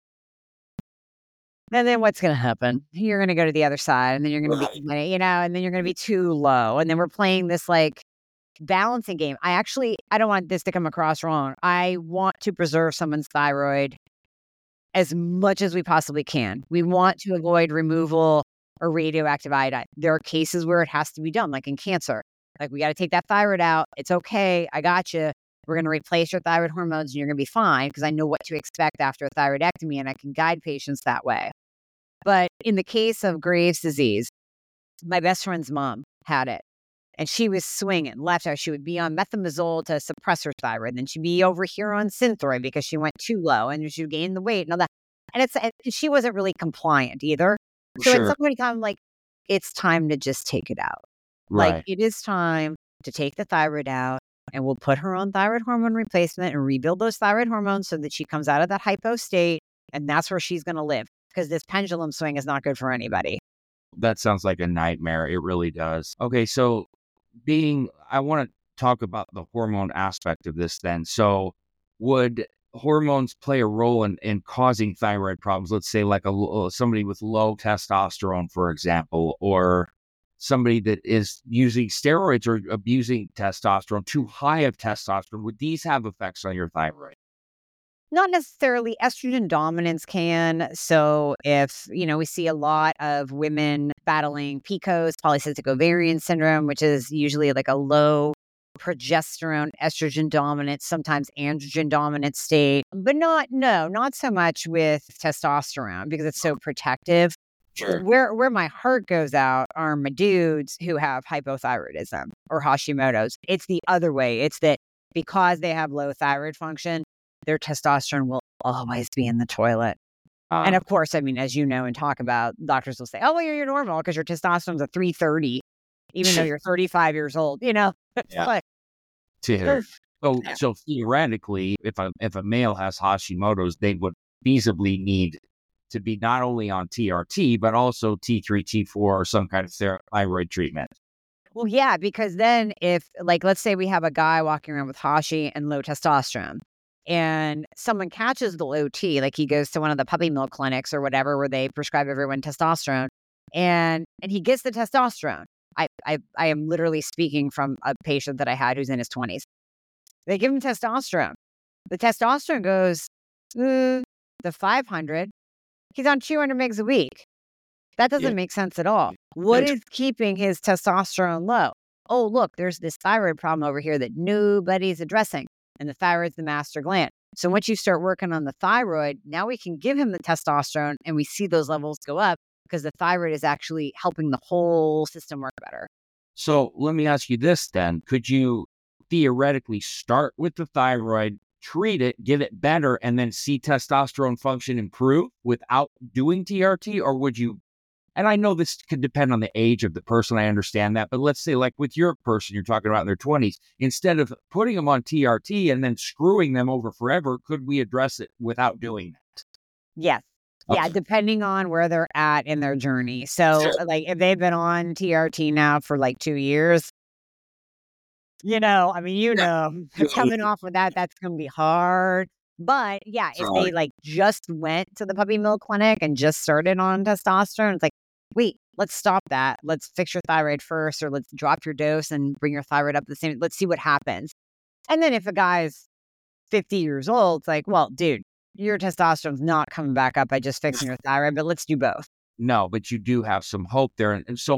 And then what's going to happen? You're going to go to the other side, and then you're going to be, you know, and then you're going to be too low. And then we're playing this like balancing game. I actually, I don't want this to come across wrong. I want to preserve someone's thyroid as much as we possibly can. We want to avoid removal or radioactive iodine. There are cases where it has to be done, like in cancer. Like, we got to take that thyroid out. It's okay. I got you. We're going to replace your thyroid hormones and you're going to be fine, because I know what to expect after a thyroidectomy and I can guide patients that way. But in the case of Graves' disease, my best friend's mom had it. And she was swinging left out. She would be on methimazole to suppress her thyroid. Then she'd be over here on Synthroid because she went too low and she would gain the weight and all that. And it's and she wasn't really compliant either. So Sure. at some point in time, like, it's time to just take it out. Like, Right. it is time to take the thyroid out, and we'll put her on thyroid hormone replacement and rebuild those thyroid hormones so that she comes out of that hypo state. And that's where she's going to live, because this pendulum swing is not good for anybody. That sounds like a nightmare. It really does. Okay, so being, I want to talk about the hormone aspect of this then. So would hormones play a role in, in causing thyroid problems? Let's say like a l- somebody with low testosterone, for example, or somebody that is using steroids or abusing testosterone, too high of testosterone. Would these have effects on your thyroid? Not necessarily. Estrogen dominance can. So if, you know, we see a lot of women battling P C O S, polycystic ovarian syndrome, which is usually like a low progesterone, estrogen dominant, sometimes androgen dominant state, but not, no, not so much with testosterone because it's so protective. Sure. Where where my heart goes out are my dudes who have hypothyroidism or Hashimoto's. It's the other way. It's that because they have low thyroid function, their testosterone will always be in the toilet. And Uh, of course, I mean, as you know and talk about, doctors will say, oh, well, you're, you're normal because your testosterone's a three thirty, even though you're thirty-five years old, you know? Yeah. But, to, so, yeah. so theoretically, if a if a male has Hashimoto's, they would feasibly need to be not only on T R T, but also T three, T four, or some kind of ther- thyroid treatment. Well, yeah, because then if, like, let's say we have a guy walking around with Hashi and low testosterone, and someone catches the low T, like he goes to one of the puppy mill clinics or whatever where they prescribe everyone testosterone, and and he gets the testosterone. I, I I am literally speaking from a patient that I had who's in his twenties. They give him testosterone. The testosterone goes uh, to five hundred. He's on two hundred megs a week. That doesn't Yeah. make sense at all. What is keeping his testosterone low? Oh, look, there's this thyroid problem over here that nobody's addressing. And the thyroid's the master gland. So once you start working on the thyroid, now we can give him the testosterone and we see those levels go up because the thyroid is actually helping the whole system work better. So let me ask you this then. Could you theoretically start with the thyroid, treat it, get it better, and then see testosterone function improve without doing T R T? Or would you, and I know this could depend on the age of the person, I understand that, but let's say like with your person, you're talking about in their twenties, instead of putting them on T R T and then screwing them over forever, could we address it without doing that? Yes. Yeah, Okay. depending on where they're at in their journey. So, like, if they've been on T R T now for like two years, you know, I mean, you know, coming off of that, that's going to be hard. But yeah, if they like just went to the puppy mill clinic and just started on testosterone, it's like, wait, let's stop that. Let's fix your thyroid first, or let's drop your dose and bring your thyroid up the same. Let's see what happens. And then if a guy's fifty years old, it's like, well, dude, your testosterone's not coming back up by just fixing your thyroid, but let's do both. No, but you do have some hope there. And, and so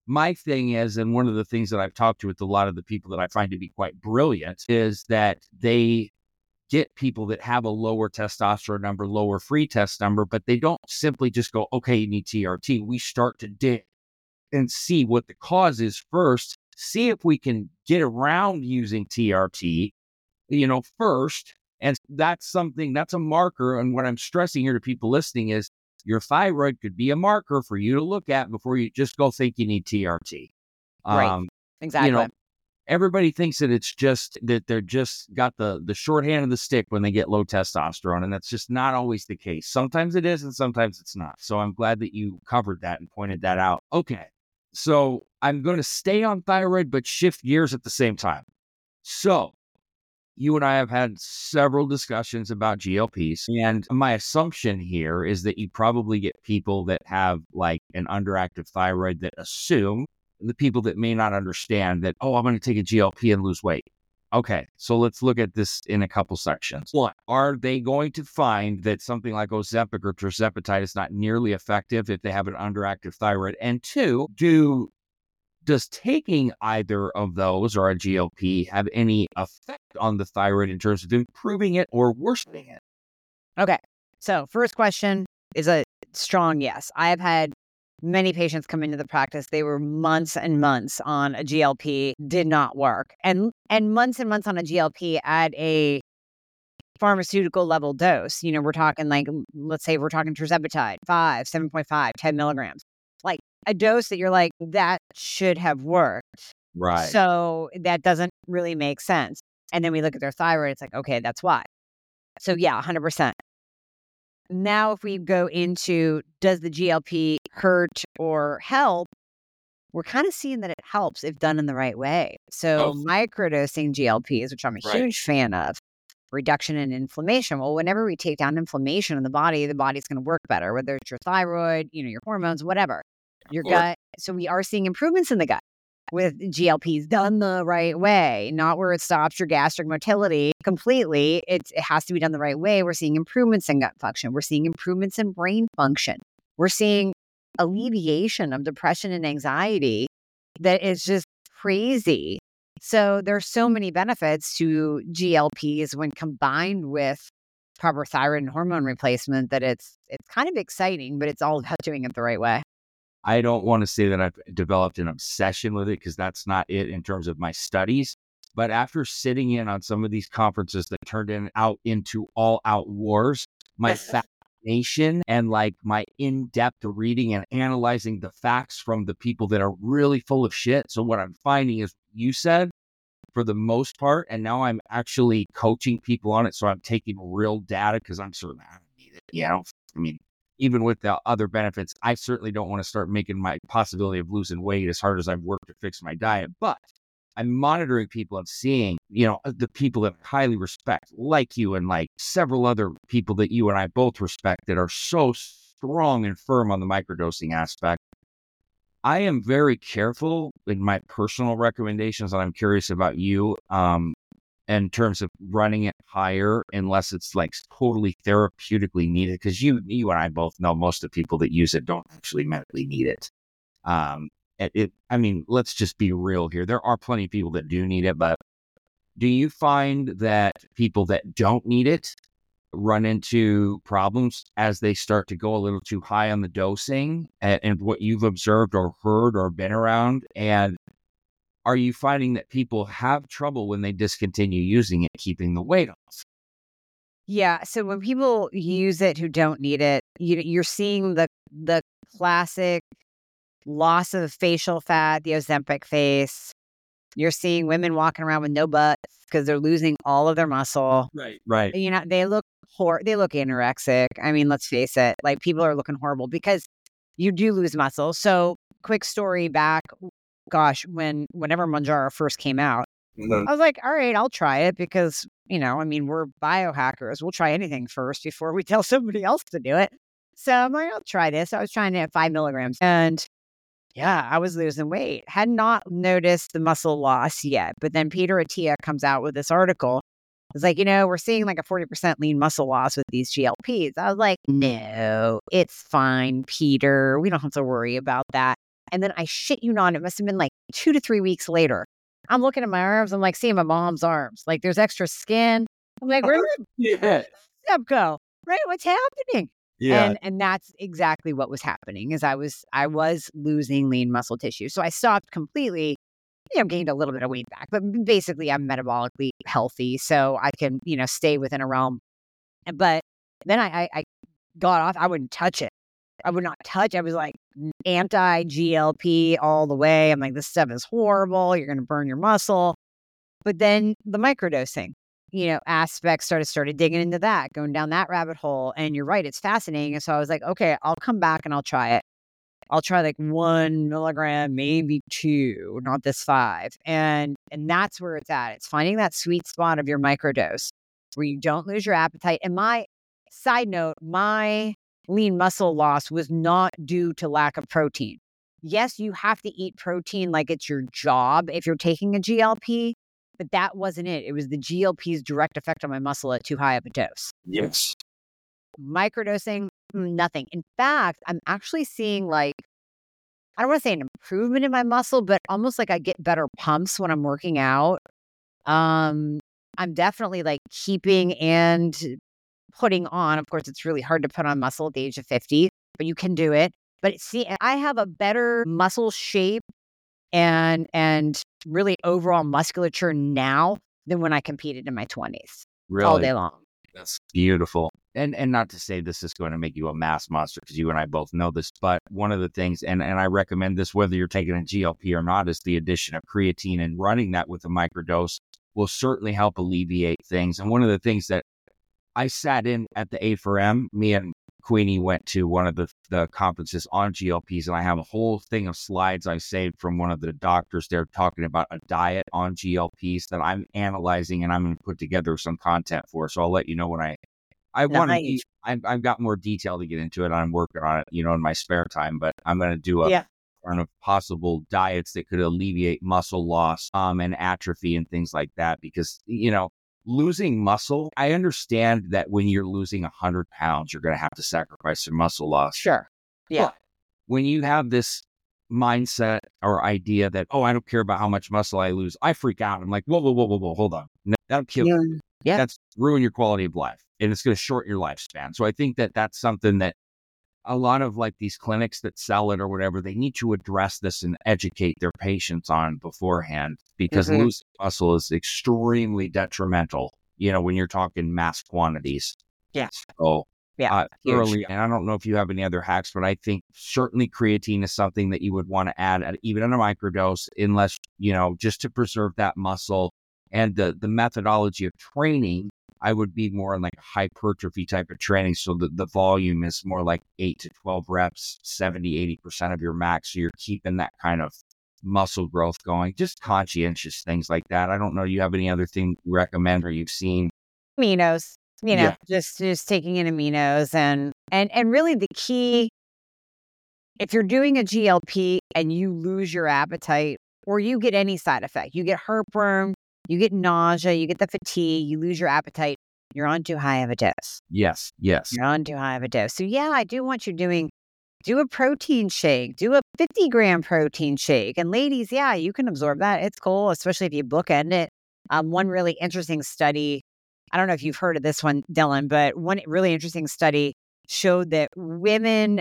My thing is, and one of the things that I've talked to with a lot of the people that I find to be quite brilliant is that they get people that have a lower testosterone number, lower free test number, but they don't simply just go, okay, you need T R T. We start to dig and see what the cause is first, see if we can get around using T R T, you know, first. And that's something, that's a marker. And what I'm stressing here to people listening is your thyroid could be a marker for you to look at before you just go think you need T R T. Right. Um, Exactly. You know, everybody thinks that it's just that they're just got the, the short hand of the stick when they get low testosterone. And that's just not always the case. Sometimes it is and sometimes it's not. So I'm glad that you covered that and pointed that out. Okay. So I'm going to stay on thyroid, but shift gears at the same time. So you and I have had several discussions about G L Ps. And my assumption here is that you probably get people that have like an underactive thyroid that assume the people that may not understand that, oh, I'm going to take a G L P and lose weight. Okay, so let's look at this in a couple sections. One, are they going to find that something like Ozempic or tirzepatide is not nearly effective if they have an underactive thyroid? And two, do does taking either of those or a G L P have any effect on the thyroid in terms of improving it or worsening it? Okay, so first question is a strong yes. I have had many patients come into the practice. They were months and months on a G L P, did not work. And and months and months on a G L P at a pharmaceutical level dose. You know, we're talking like, let's say we're talking tirzepatide, five, seven point five, ten milligrams. Like a dose that you're like, that should have worked. Right. So that doesn't really make sense. And then we look at their thyroid, it's like, okay, that's why. So yeah, one hundred percent. Now, if we go into, does the G L P hurt or help? We're kind of seeing that it helps if done in the right way. So Oh. microdosing G L Ps, which I'm a Right. huge fan of, reduction in inflammation. Well, whenever we take down inflammation in the body, the body's going to work better, whether it's your thyroid, you know, your hormones, whatever, your course. gut. So we are seeing improvements in the gut with G L Ps done the right way, not where it stops your gastric motility completely. It's, it has to be done the right way. We're seeing improvements in gut function. We're seeing improvements in brain function. We're seeing alleviation of depression and anxiety that is just crazy. So there's so many benefits to G L Ps when combined with proper thyroid and hormone replacement that it's it's kind of exciting, but it's all about doing it the right way. I don't want to say that I've developed an obsession with it because that's not it in terms of my studies. But after sitting in on some of these conferences that turned in out into all out wars, my fascination and like my in-depth reading and analyzing the facts from the people that are really full of shit. So what I'm finding is you said for the most part, and now I'm actually coaching people on it. So I'm taking real data because I'm certain I don't need it. You know, I mean, even with the other benefits, I certainly don't want to start making my possibility of losing weight as hard as I've worked to fix my diet. But I'm monitoring people and seeing, you know, the people that I highly respect, like you and like several other people that you and I both respect that are so strong and firm on the microdosing aspect. I am very careful in my personal recommendations, and I'm curious about you. Um, in terms of running it higher, unless it's like totally therapeutically needed, because you, you and I both know most of the people that use it don't actually medically need it. Um, it, it, I mean, let's just be real here. There are plenty of people that do need it, but do you find that people that don't need it run into problems as they start to go a little too high on the dosing, and, and what you've observed or heard or been around? And are you finding that people have trouble when they discontinue using it, keeping the weight off? Yeah. So when people use it who don't need it, you, you're seeing the the classic loss of facial fat, the Ozempic face. You're seeing women walking around with no butts because they're losing all of their muscle. Right. Right. You know, they look hor- they look anorexic. I mean, let's face it. Like, people are looking horrible because you do lose muscle. So quick story back. Gosh, when whenever Mounjaro first came out, Mhm. I was like, all right, I'll try it because, you know, I mean, we're biohackers. We'll try anything first before we tell somebody else to do it. So I'm like, I'll try this. I was trying it at five milligrams. And yeah, I was losing weight. Had not noticed the muscle loss yet. But then Peter Attia comes out with this article. It's like, you know, we're seeing like a forty percent lean muscle loss with these G L Ps. I was like, no, it's fine, Peter. We don't have to worry about that. And then I shit you not, it must have been like two to three weeks later. I'm looking at my arms. I'm like seeing my mom's arms. Like there's extra skin. I'm like, where did Yeah. the step go? Right? What's happening? Yeah. And and that's exactly what was happening is I was I was losing lean muscle tissue. So I stopped completely, you know, gained a little bit of weight back, but basically I'm metabolically healthy. So I can, you know, stay within a realm. But then I, I, I got off. I wouldn't touch it. I would not touch. I was like anti-G L P all the way. I'm like, this stuff is horrible. You're going to burn your muscle. But then the microdosing, you know, aspects started started digging into that, going down that rabbit hole. And you're right, it's fascinating. And so I was like, okay, I'll come back and I'll try it. I'll try like one milligram, maybe two, not this five. And and that's where it's at. It's finding that sweet spot of your microdose where you don't lose your appetite. And my side note, my lean muscle loss was not due to lack of protein. Yes, you have to eat protein like it's your job if you're taking a G L P, but that wasn't it. It was the G L P's direct effect on my muscle at too high of a dose. Yes. Microdosing, nothing. In fact, I'm actually seeing like, I don't want to say an improvement in my muscle, but almost like I get better pumps when I'm working out. Um, I'm definitely like keeping and putting on. Of course, it's really hard to put on muscle at the age of fifty, but you can do it. But see, I have a better muscle shape and and really overall musculature now than when I competed in my twenties. Really? All day long. That's beautiful. And and not to say this is going to make you a mass monster, because you and I both know this, but one of the things, and, and I recommend this whether you're taking a G L P or not, is the addition of creatine, and running that with a microdose will certainly help alleviate things. And one of the things that I sat in at the A four M, me and Queenie went to one of the, the conferences on G L Ps, and I have a whole thing of slides I saved from one of the doctors there talking about a diet on G L Ps that I'm analyzing and I'm going to put together some content for. So I'll let you know when I, I want to, Nice. I've, I've got more detail to get into it. I'm working on it, you know, in my spare time, but I'm going to do a Yeah. kind of possible diets that could alleviate muscle loss, um, and atrophy and things like that, because, you know, losing muscle, I understand that when you're losing one hundred pounds, you're going to have to sacrifice some muscle loss. Sure. Yeah. But when you have this mindset or idea that, oh, I don't care about how much muscle I lose, I freak out. I'm like, whoa, whoa, whoa, whoa, whoa, hold on. No, that'll kill Yeah. you. Yeah. That's ruin your quality of life, and it's going to shorten your lifespan. So I think that that's something that a lot of like these clinics that sell it or whatever, they need to address this and educate their patients on beforehand, because Mhm. losing muscle is extremely detrimental, you know, when you're talking mass quantities. Yeah. So Yeah. uh, Huge. early, and I don't know if you have any other hacks, but I think certainly creatine is something that you would want to add at, even in a microdose, unless, you know, just to preserve that muscle. And the, the methodology of training, I would be more in like a hypertrophy type of training. So the, the volume is more like eight to twelve reps, seventy, eighty percent of your max. So you're keeping that kind of muscle growth going, just conscientious things like that. I don't know. Do you have any other thing you recommend or you've seen? Aminos, you know, Yeah. just just taking in aminos, and and and really the key, if you're doing a G L P and you lose your appetite or you get any side effect, you get heartburn, you get nausea, you get the fatigue, you lose your appetite, you're on too high of a dose. Yes. Yes. You're on too high of a dose. So yeah, I do want you doing, do a protein shake, do a fifty gram protein shake. And ladies, yeah, you can absorb that. It's cool, especially if you bookend it. Um, one really interesting study, I don't know if you've heard of this one, Dylan, but one really interesting study showed that women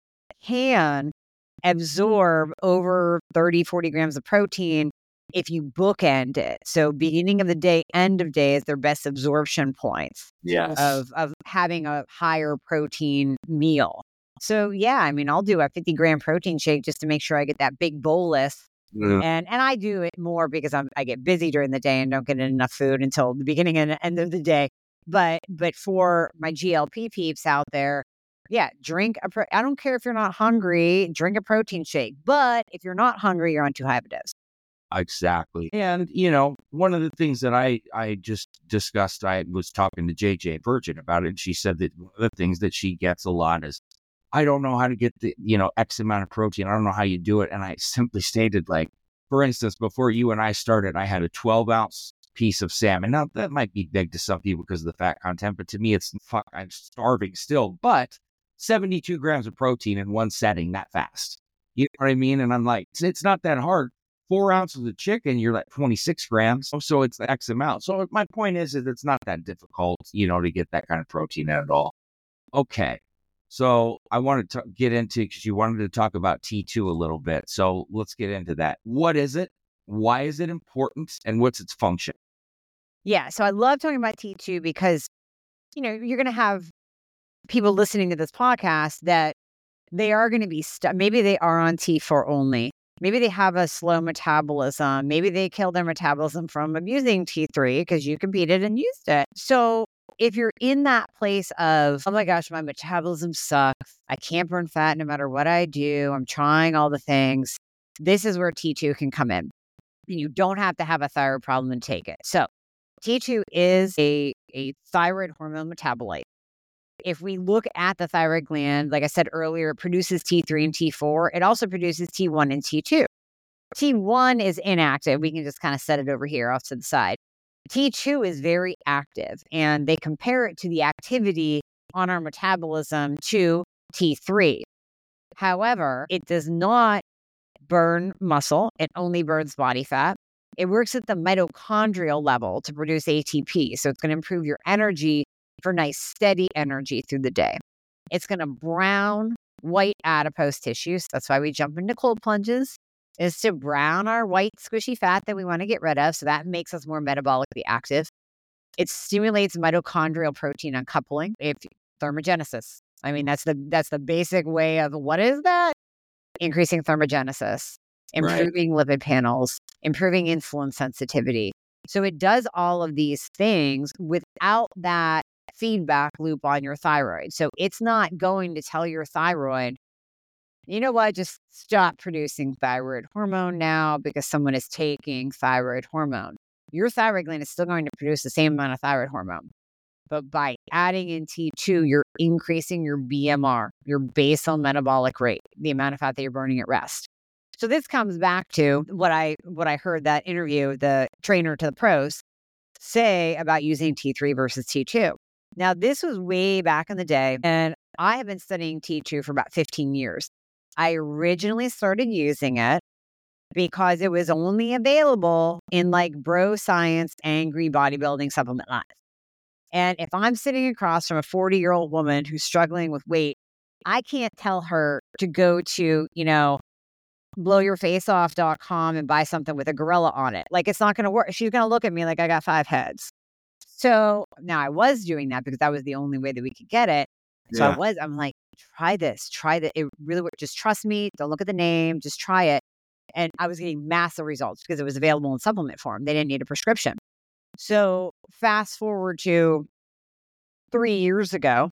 can absorb over thirty, forty grams of protein if you bookend it. So beginning of the day, end of day is their best absorption points Yes. of, of having a higher protein meal. So yeah, I mean, I'll do a fifty gram protein shake just to make sure I get that big bolus. Mm. And and I do it more because I'm, I get busy during the day and don't get enough food until the beginning and end of the day. But but for my G L P peeps out there, yeah, drink a pro- I don't care if you're not hungry, drink a protein shake. But if you're not hungry, you're on too high of a dose. Exactly. And, you know, one of the things that I, I just discussed, I was talking to J J Virgin about it, and she said that one of the things that she gets a lot is, I don't know how to get the, you know, X amount of protein. I don't know how you do it. And I simply stated, like, for instance, before you and I started, I had a twelve ounce piece of salmon. Now, that might be big to some people because of the fat content, but to me, it's, fuck, I'm starving still. But seventy-two grams of protein in one setting that fast. You know what I mean? And I'm like, it's, it's not that hard. Four ounces of chicken, you're like twenty-six grams. So it's X amount. So my point is, is it's not that difficult, you know, to get that kind of protein in at all. Okay. So I wanted to get into, because you wanted to talk about T two a little bit. So let's get into that. What is it? Why is it important? And what's its function? Yeah. So I love talking about T two because, you know, you're going to have people listening to this podcast that they are going to be stuck. Maybe they are on T four only. Maybe they have a slow metabolism. Maybe they kill their metabolism from abusing T three because you competed and used it. So if you're in that place of, oh my gosh, my metabolism sucks, I can't burn fat no matter what I do, I'm trying all the things, this is where T two can come in. You don't have to have a thyroid problem and take it. So T two is a, a thyroid hormone metabolite. If we look at the thyroid gland, like I said earlier, it produces T three and T four. It also produces T one and T two. T one is inactive. We can just kind of set it over here off to the side. T two is very active, and they compare it to the activity on our metabolism to T three. However, it does not burn muscle. It only burns body fat. It works at the mitochondrial level to produce A T P. So it's going to improve your energy for nice, steady energy through the day. It's going to brown white adipose tissues. That's why we jump into cold plunges, is to brown our white squishy fat that we want to get rid of. So that makes us more metabolically active. It stimulates mitochondrial protein uncoupling, if thermogenesis. I mean, that's the that's the basic way of what is that? Increasing thermogenesis, improving right. lipid panels, improving insulin sensitivity. So it does all of these things without that feedback loop on your thyroid. So it's not going to tell your thyroid, you know what, just stop producing thyroid hormone now because someone is taking thyroid hormone. Your thyroid gland is still going to produce the same amount of thyroid hormone. But by adding in T two, you're increasing your B M R, your basal metabolic rate, the amount of fat that you're burning at rest. So this comes back to what I what I heard that interview, the trainer to the pros, say about using T three versus T two. Now, this was way back in the day, and I have been studying T two for about fifteen years. I originally started using it because it was only available in like bro science, angry bodybuilding supplement lines. And if I'm sitting across from a forty-year-old woman who's struggling with weight, I can't tell her to go to, you know, blow your face off dot com and buy something with a gorilla on it. Like, it's not going to work. She's going to look at me like I got five heads. So now I was doing that because that was the only way that we could get it. So yeah. I was, I'm like, try this, try that. It really works. Just trust me. Don't look at the name. Just try it. And I was getting massive results because it was available in supplement form. They didn't need a prescription. So fast forward to three years ago,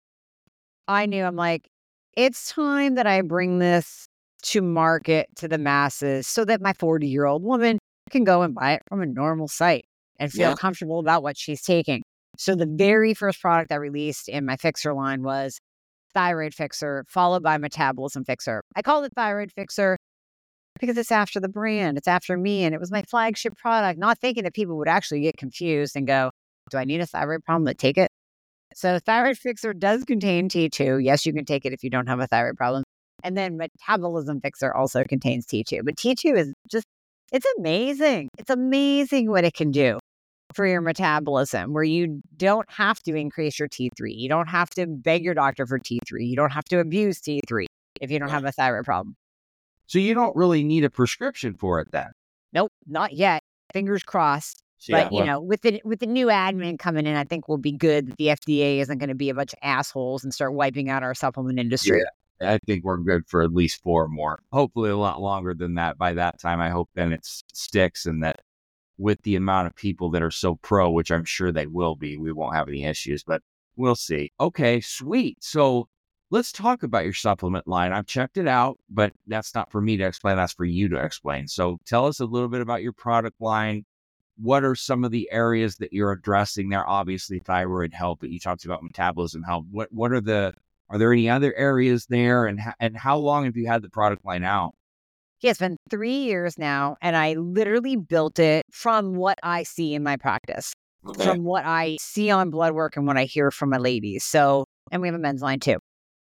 I knew, I'm like, it's time that I bring this to market to the masses so that my forty-year-old woman can go and buy it from a normal site and feel yeah. comfortable about what she's taking. So the very first product I released in my Fixer line was Thyroid Fixer, followed by Metabolism Fixer. I called it Thyroid Fixer because it's after the brand, it's after me, and it was my flagship product, not thinking that people would actually get confused and go, do I need a thyroid problem to take it? So Thyroid Fixer does contain T two. Yes, you can take it if you don't have a thyroid problem. And then Metabolism Fixer also contains T two. But T two is just, it's amazing. It's amazing what it can do for your metabolism, where you don't have to increase your T three. You don't have to beg your doctor for T three. You don't have to abuse T three if you don't have a thyroid problem. So you don't really need a prescription for it then? Nope, not yet. Fingers crossed. Yeah, but, you well, know, with the with the new admin coming in, I think we'll be good that the F D A isn't going to be a bunch of assholes and start wiping out our supplement industry. Yeah, I think we're good for at least four more. Hopefully a lot longer than that. By that time, I hope then it sticks, and that with the amount of people that are so pro, which I'm sure they will be, we won't have any issues, but we'll see. Okay, sweet. So let's talk about your supplement line. I've checked it out, but that's not for me to explain. That's for you to explain. So tell us a little bit about your product line. What are some of the areas that you're addressing there? Obviously, thyroid health, but you talked about metabolism health. What what are the, are there any other areas there? And, and how long have you had the product line out? Yeah, it's been three years now, and I literally built it from what I see in my practice, okay. from what I see on blood work and what I hear from my ladies. So, and we have a men's line too.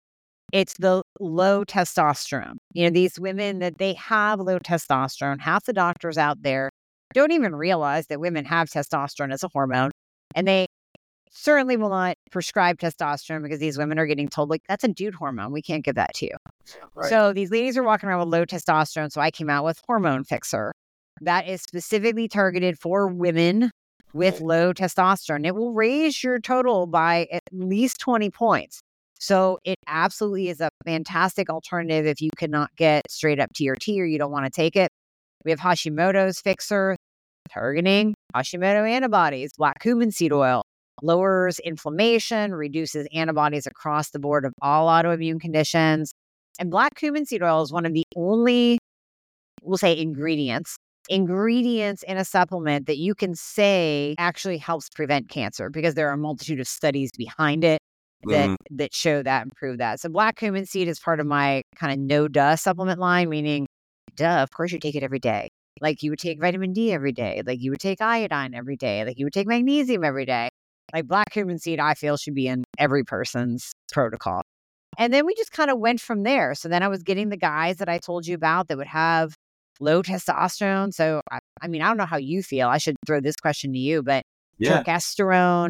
It's the low testosterone. You know, these women that they have low testosterone, half the doctors out there don't even realize that women have testosterone as a hormone. And they certainly will not prescribe testosterone because these women are getting told, like, that's a dude hormone. We can't give that to you. Right. So these ladies are walking around with low testosterone. So I came out with Hormone Fixer. That is specifically targeted for women with low testosterone. It will raise your total by at least twenty points. So it absolutely is a fantastic alternative if you cannot get straight up T R T or you don't want to take it. We have Hashimoto's Fixer, targeting Hashimoto antibodies, black cumin seed oil, lowers inflammation, reduces antibodies across the board of all autoimmune conditions. And black cumin seed oil is one of the only, we'll say, ingredients, ingredients in a supplement that you can say actually helps prevent cancer, because there are a multitude of studies behind it that, mm. that show that and prove that. So black cumin seed is part of my kind of no duh supplement line, meaning, duh, of course you take it every day. Like you would take vitamin D every day. Like you would take iodine every day. Like you would take magnesium every day. Like black cumin seed, I feel, should be in every person's protocol. And then we just kind of went from there. So then I was getting the guys that I told you about that would have low testosterone. So, I, I mean, I don't know how you feel. I should throw this question to you, but yeah. Turkesterone,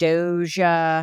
Fadoja,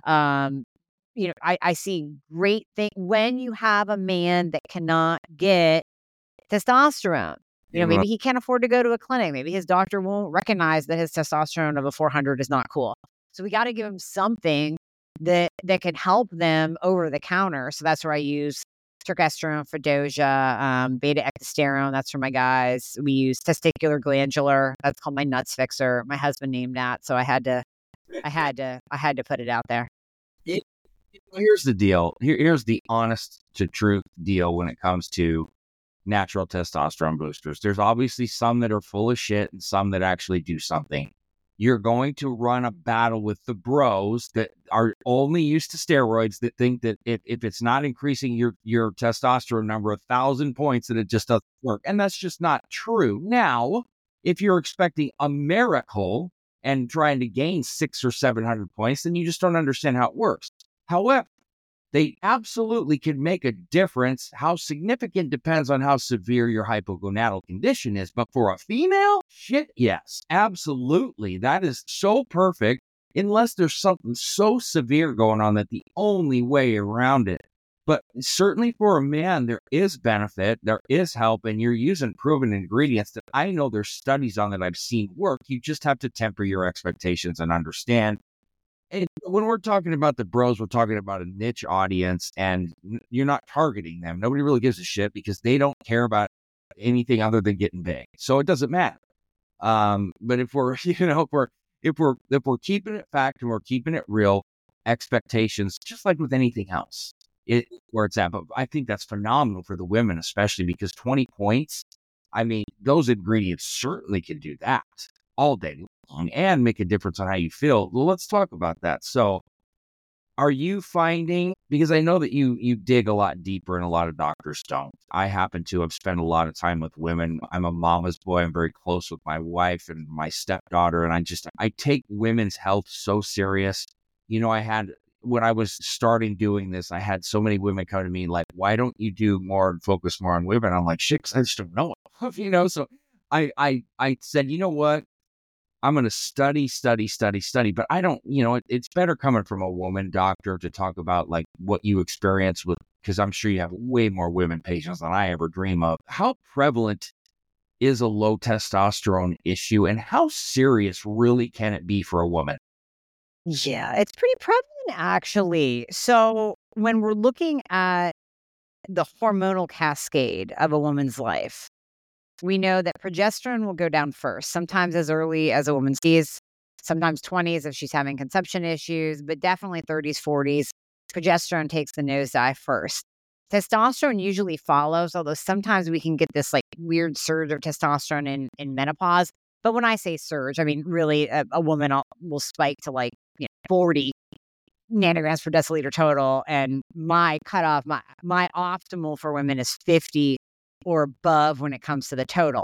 um, you know, I, I see great thing when you have a man that cannot get testosterone. You know, maybe he can't afford to go to a clinic. Maybe his doctor won't recognize that his testosterone of a four hundred is not cool. So we got to give him something that that can help them over the counter. So that's where I use Turkesterone, Fadoja, um, beta-ectosterone. That's for my guys. We use testicular glandular. That's called my nuts fixer. My husband named that, so I had to, I had to, I had to put it out there. It, here's the deal. Here, here's the honest to truth deal when it comes to natural testosterone boosters. There's obviously some that are full of shit and some that actually do something. You're going to run a battle with the bros that are only used to steroids, that think that if, if it's not increasing your, your testosterone number a thousand points, that it just doesn't work. And that's just not true. Now, if you're expecting a miracle and trying to gain six or seven hundred points, then you just don't understand how it works. However, they absolutely can make a difference. How significant depends on how severe your hypogonadal condition is. But for a female, shit, yes, absolutely. That is so perfect, unless there's something so severe going on that the only way around it. But certainly for a man, there is benefit, there is help, and you're using proven ingredients that I know there's studies on that I've seen work. You just have to temper your expectations and understand. And when we're talking about the bros, we're talking about a niche audience, and you're not targeting them. Nobody really gives a shit because they don't care about anything other than getting big. So it doesn't matter. Um, but if we're, you know, if we're, if we're, if we're keeping it fact and we're keeping it real, expectations, just like with anything else, it where it's at. But I think that's phenomenal for the women, especially because twenty points, I mean, those ingredients certainly can do that all day long and make a difference on how you feel. Well, let's talk about that. So are you finding, because I know that you you dig a lot deeper and a lot of doctors don't. I happen to have spent a lot of time with women. I'm a mama's boy. I'm very close with my wife and my stepdaughter. And I just, I take women's health so serious. You know, I had, when I was starting doing this, I had so many women come to me like, why don't you do more and focus more on women? I'm like, shit, 'cause I just don't know it. You know, so I, I, I said, you know what? I'm going to study, study, study, study, but I don't, you know, it, it's better coming from a woman doctor to talk about like what you experience with, because I'm sure you have way more women patients than I ever dream of. How prevalent is a low testosterone issue, and how serious really can it be for a woman? Yeah, it's pretty prevalent actually. So when we're looking at the hormonal cascade of a woman's life, we know that progesterone will go down first, sometimes as early as a woman's teens, sometimes twenties if she's having conception issues, but definitely thirties, forties. Progesterone takes the nosedive first. Testosterone usually follows, although sometimes we can get this like weird surge of testosterone in, in menopause. But when I say surge, I mean really a, a woman will spike to like, you know, forty nanograms per deciliter total. And my cutoff, my, my optimal for women is fifty or above when it comes to the total.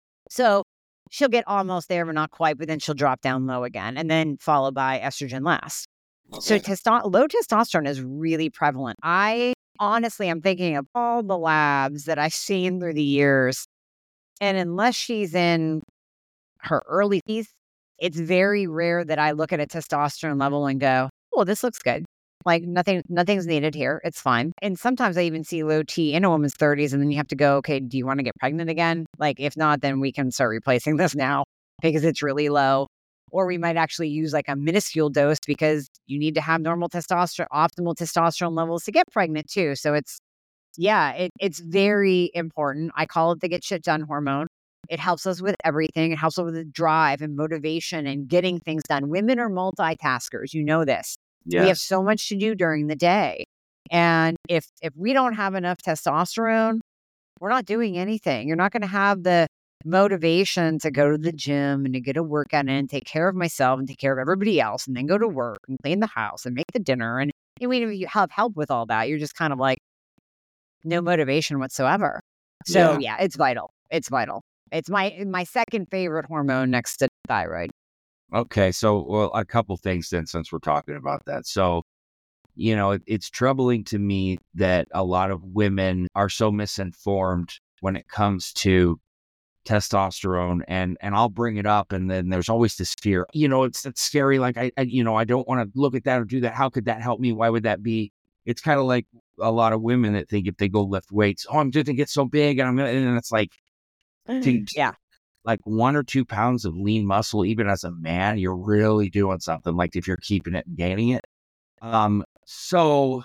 So she'll get almost there, but not quite, but then she'll drop down low again, and then followed by estrogen last. Okay. So testo- low testosterone is really prevalent. I honestly, I'm thinking of all the labs that I've seen through the years. And unless she's in her early teens, it's very rare that I look at a testosterone level and go, "Oh, this looks good." Like nothing, nothing's needed here. It's fine. And sometimes I even see low T in a woman's thirties, and then you have to go, okay, do you want to get pregnant again? Like if not, then we can start replacing this now because it's really low. Or we might actually use like a minuscule dose because you need to have normal testosterone, optimal testosterone levels to get pregnant too. So it's, yeah, it, it's very important. I call it the get shit done hormone. It helps us with everything. It helps us with drive and motivation and getting things done. Women are multitaskers. You know this. Yes. We have so much to do during the day. And if if we don't have enough testosterone, we're not doing anything. You're not going to have the motivation to go to the gym and to get a workout in and take care of myself and take care of everybody else and then go to work and clean the house and make the dinner. And I mean, if you have help with all that, you're just kind of like no motivation whatsoever. So yeah, yeah it's vital. It's vital. It's my my second favorite hormone next to thyroid. Okay, so well, a couple things then, since we're talking about that. So, you know, it, it's troubling to me that a lot of women are so misinformed when it comes to testosterone, and and I'll bring it up, and then there's always this fear. You know, it's it's scary. Like I, I you know, I don't want to look at that or do that. How could that help me? Why would that be? It's kind of like a lot of women that think if they go lift weights, oh, I'm just gonna get so big, and I'm gonna, and it's like, to, yeah. like one or two pounds of lean muscle, even as a man, you're really doing something. Like if you're keeping it and gaining it. Um, so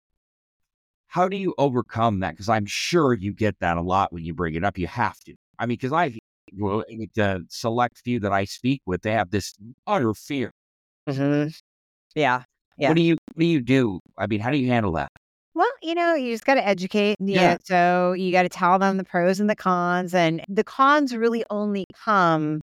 how do you overcome that? Because I'm sure you get that a lot when you bring it up. You have to. I mean, because I, well, the select few that I speak with, they have this utter fear. Mm-hmm. Yeah. Yeah. What do you What do you do? I mean, how do you handle that? Well, you know, you just got to educate. Yeah. Yeah. So you got to tell them the pros and the cons. And the cons really only come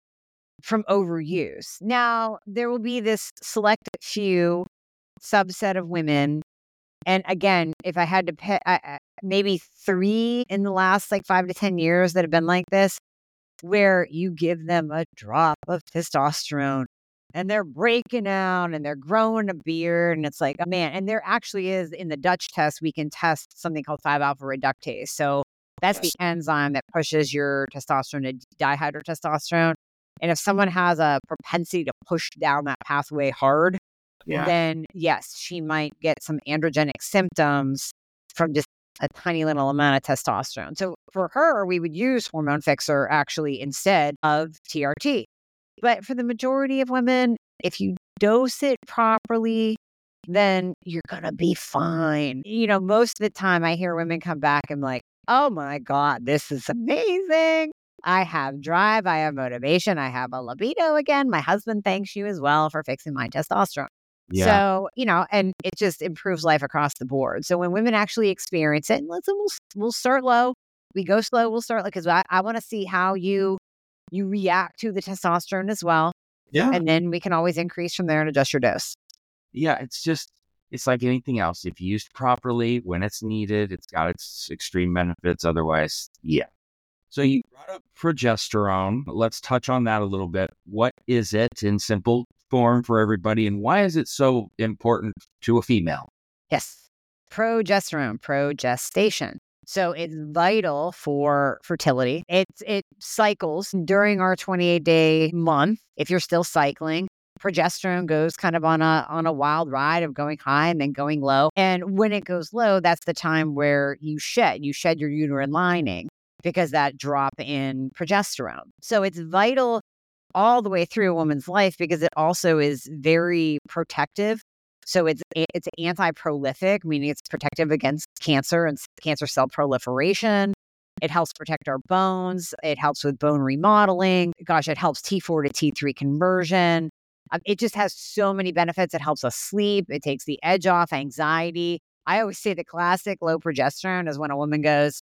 from overuse. Now, there will be this select few subset of women. And again, if I had to pick, I, I- maybe three in the last like five to ten years that have been like this, where you give them a drop of testosterone and they're breaking out and they're growing a beard. And it's like, oh man, and there actually is in the Dutch test, we can test something called five alpha reductase. So that's the enzyme that pushes your testosterone to dihydrotestosterone. And if someone has a propensity to push down that pathway hard, Yeah. then yes, she might get some androgenic symptoms from just a tiny little amount of testosterone. So for her, we would use hormone fixer actually instead of T R T. But for the majority of women, if you dose it properly, then you're going to be fine. You know, most of the time I hear women come back and like, oh my God, this is amazing. I have drive. I have motivation. I have a libido again. My husband thanks you as well for fixing my testosterone. Yeah. So, you know, and it just improves life across the board. So when women actually experience it, let's we'll, we'll start low. We go slow. We'll start because I, I want to see how you you react to the testosterone as well. Yeah. And then we can always increase from there and adjust your dose. Yeah. It's just, it's like anything else. If used properly when it's needed, it's got its extreme benefits. Otherwise, yeah. So you brought up progesterone. Let's touch on that a little bit. What is it in simple form for everybody, and why is it so important to a female? Yes. Progesterone, progestation. So it's vital for fertility. It's it cycles during our twenty-eight day month. If you're still cycling, progesterone goes kind of on a on a wild ride of going high and then going low. And when it goes low, that's the time where you shed. You shed your uterine lining because that drop in progesterone. So it's vital all the way through a woman's life because it also is very protective. So it's it's anti-prolific, meaning it's protective against cancer and cancer cell proliferation. It helps protect our bones. It helps with bone remodeling. Gosh, it helps T four to T three conversion. Um, it just has so many benefits. It helps us sleep. It takes the edge off anxiety. I always say the classic low progesterone is when a woman goes,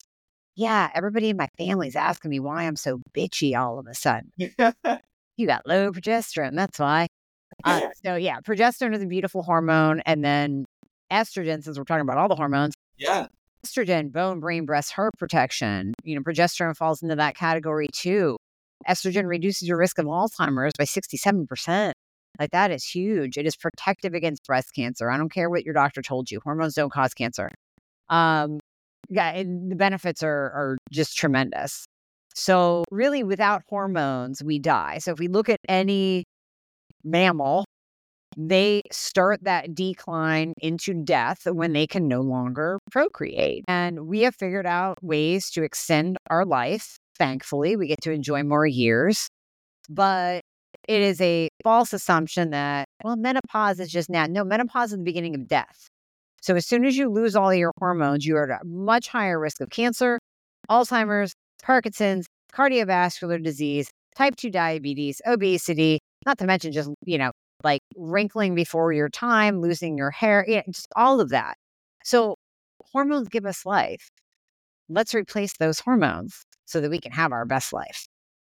yeah, everybody in my family's asking me why I'm so bitchy all of a sudden. You got low progesterone. That's why. Uh, so yeah, progesterone is a beautiful hormone. And then estrogen, since we're talking about all the hormones. Yeah. Estrogen, bone, brain, breast, heart protection. You know, progesterone falls into that category too. Estrogen reduces your risk of Alzheimer's by sixty-seven percent. Like that is huge. It is protective against breast cancer. I don't care what your doctor told you. Hormones don't cause cancer. Um, yeah, and the benefits are are just tremendous. So really, without hormones, we die. So if we look at any mammal, they start that decline into death when they can no longer procreate. And we have figured out ways to extend our life. Thankfully, we get to enjoy more years. But it is a false assumption that, well, menopause is just now. No, menopause is the beginning of death. So as soon as you lose all of your hormones, you are at a much higher risk of cancer, Alzheimer's, Parkinson's, cardiovascular disease, type two diabetes, obesity, not to mention just, you know, like wrinkling before your time, losing your hair, you know, just all of that. So hormones give us life. Let's replace those hormones so that we can have our best life.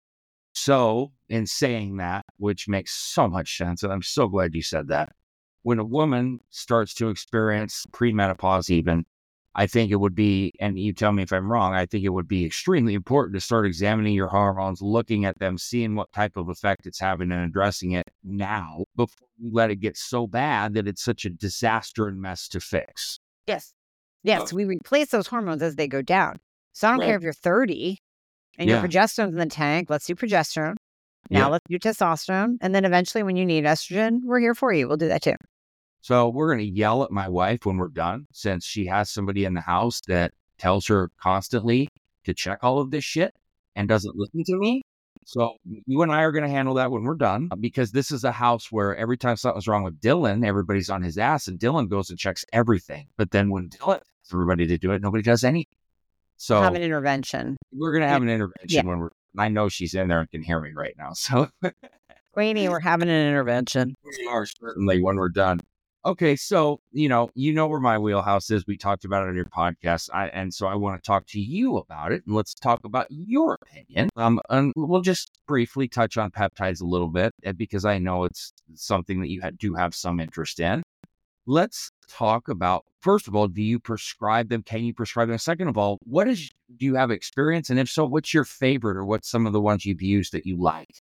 So in saying that, which makes so much sense, and I'm so glad you said that, when a woman starts to experience premenopause even, I think it would be, and you tell me if I'm wrong, I think it would be extremely important to start examining your hormones, looking at them, seeing what type of effect it's having and addressing it now before you let it get so bad that it's such a disaster and mess to fix. Yes. Yes, we replace those hormones as they go down. So I don't Right. care if you're thirty and Yeah. your progesterone's in the tank. Let's do progesterone. Now Yeah. let's do testosterone. And then eventually when you need estrogen, we're here for you. We'll do that too. So we're going to yell at my wife when we're done, since she has somebody in the house that tells her constantly to check all of this shit and doesn't listen to me. So you and I are going to handle that when we're done, because this is a house where every time something's wrong with Dylan, everybody's on his ass and Dylan goes and checks everything. But then when Dylan asks everybody to do it, nobody does anything. So Have an intervention. we're going to have an intervention Yeah. when we're, I know she's in there and can hear me right now. So Queenie, we're having an intervention. we are certainly when we're done. Okay, so, you know, you know where my wheelhouse is. We talked about it on your podcast. I, and so I want to talk to you about it. And let's talk about your opinion. Um, and we'll just briefly touch on peptides a little bit, uh, because I know it's something that you ha- do have some interest in. Let's talk about, first of all, do you prescribe them? Can you prescribe them? Second of all, what is, do you have experience? And if so, what's your favorite, or what's some of the ones you've used that you like?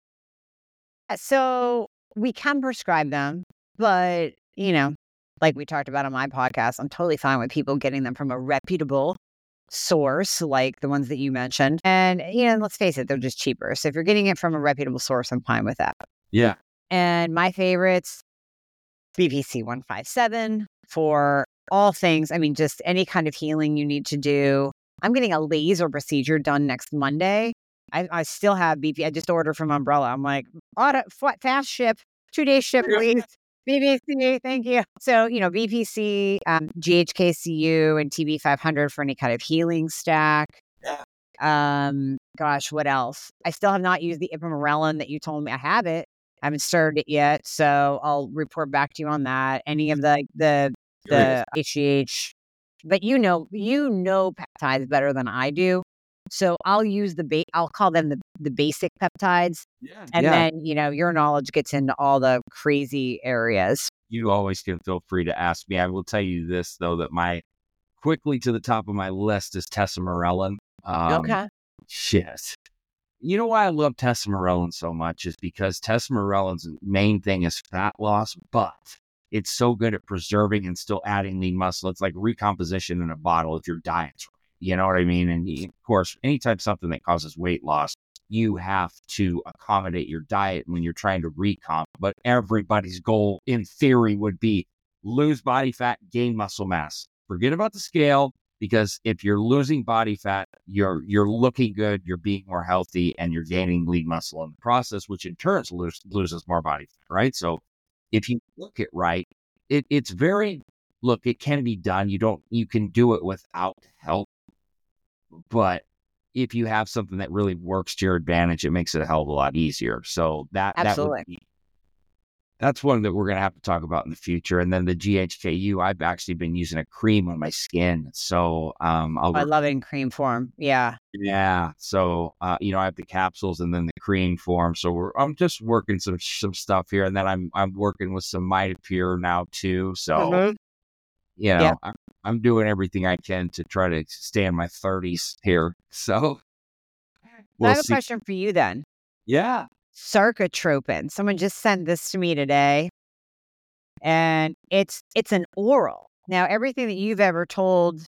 So we can prescribe them, but, you know, like we talked about on my podcast, I'm totally fine with people getting them from a reputable source, like the ones that you mentioned. And, you know, let's face it, they're just cheaper. So if you're getting it from a reputable source, I'm fine with that. Yeah. And my favorites, B P C one fifty-seven for all things. I mean, just any kind of healing you need to do. I'm getting a laser procedure done next Monday. I, I still have B P. I just ordered from Umbrella. I'm like, auto, f- fast ship, two day ship, please. B P C, thank you. So, you know, B P C, um, G H K C U, and T B five hundred for any kind of healing stack. Yeah. Um, gosh, what else? I still have not used the ipamorelin that you told me. I have it. I haven't started it yet, so I'll report back to you on that. Any of the the the H G H, but you know, you know peptides better than I do. So I'll use the ba- I'll call them the, the basic peptides. Yeah. And yeah. then, you know, your knowledge gets into all the crazy areas. You always can feel free to ask me. I will tell you this, though, that my quickly to the top of my list is tesamorelin. Um, Okay. Shit. You know why I love tesamorelin so much is because tesamorelin's main thing is fat loss, but it's so good at preserving and still adding lean muscle. It's like recomposition in a bottle if your diet's right. You know what I mean? And of course, anytime something that causes weight loss, you have to accommodate your diet when you're trying to recomp. But everybody's goal, in theory, would be lose body fat, gain muscle mass. Forget about the scale, because if you're losing body fat, you're you're looking good, you're being more healthy, and you're gaining lean muscle in the process, which in turn lose, loses more body fat, right? So if you look it right, it, it's very, look, it can be done. You don't, you can do it without help. But if you have something that really works to your advantage, it makes it a hell of a lot easier. So that, Absolutely. that would be, that's one that we're going to have to talk about in the future. And then the G H K U, I've actually been using a cream on my skin. So um, I'll, I love it in cream form. Yeah. yeah. So, uh, you know, I have the capsules and then the cream form. So we're, I'm just working some, some stuff here. And then I'm, I'm working with some Mitopure now too. So, Mhm. you know, Yeah. I'm, I'm doing everything I can to try to stay in my thirties here. So I we'll have a see. question for you then. Yeah. sarcotropin. Someone just sent this to me today, and it's it's an oral. Now, everything that you've ever told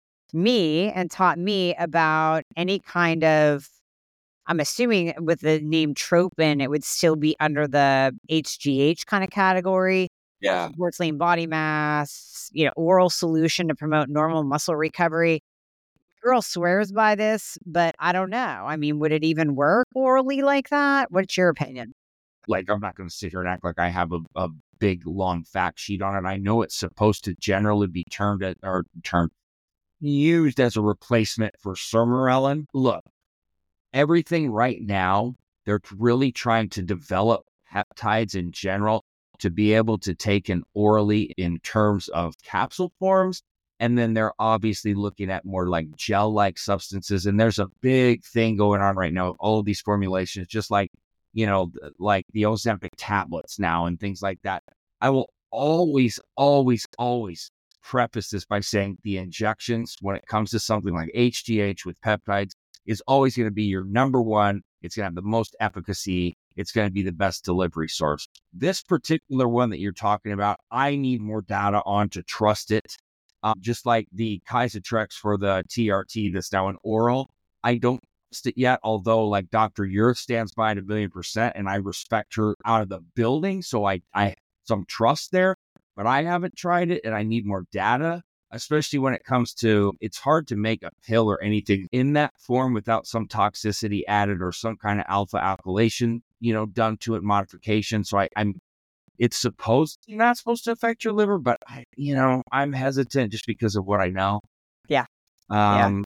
me and taught me about any kind of, I'm assuming with the name tropin, it would still be under the H G H kind of category. Yeah. Supports lean body mass, you know, oral solution to promote normal muscle recovery. Girl swears by this, but I don't know. I mean, would it even work orally like that? What's your opinion? Like, I'm not going to sit here and act like I have a, a big, long fact sheet on it. I know it's supposed to generally be termed at, or termed used as a replacement for sermorelin. Look, everything right now, they're really trying to develop peptides in general to be able to take in orally in terms of capsule forms. And then they're obviously looking at more like gel-like substances. And there's a big thing going on right now. All of these formulations, just like, you know, like the Ozempic tablets now and things like that. I will always, always, always preface this by saying the injections, when it comes to something like H G H with peptides, is always going to be your number one. It's going to have the most efficacy. It's going to be the best delivery source. This particular one that you're talking about, I need more data on to trust it. Um, just like the Kysotrex for the T R T that's now an oral. I don't trust it yet, although like Doctor Yurth stands by it a million percent, and I respect her out of the building, so I, I have some trust there. But I haven't tried it, and I need more data, especially when it comes to, it's hard to make a pill or anything in that form without some toxicity added or some kind of alpha alkylation, you know, done to it, modification. So I, I'm, it's supposed, you're not supposed to affect your liver, but I, you know, I'm hesitant just because of what I know. Yeah. Um, yeah.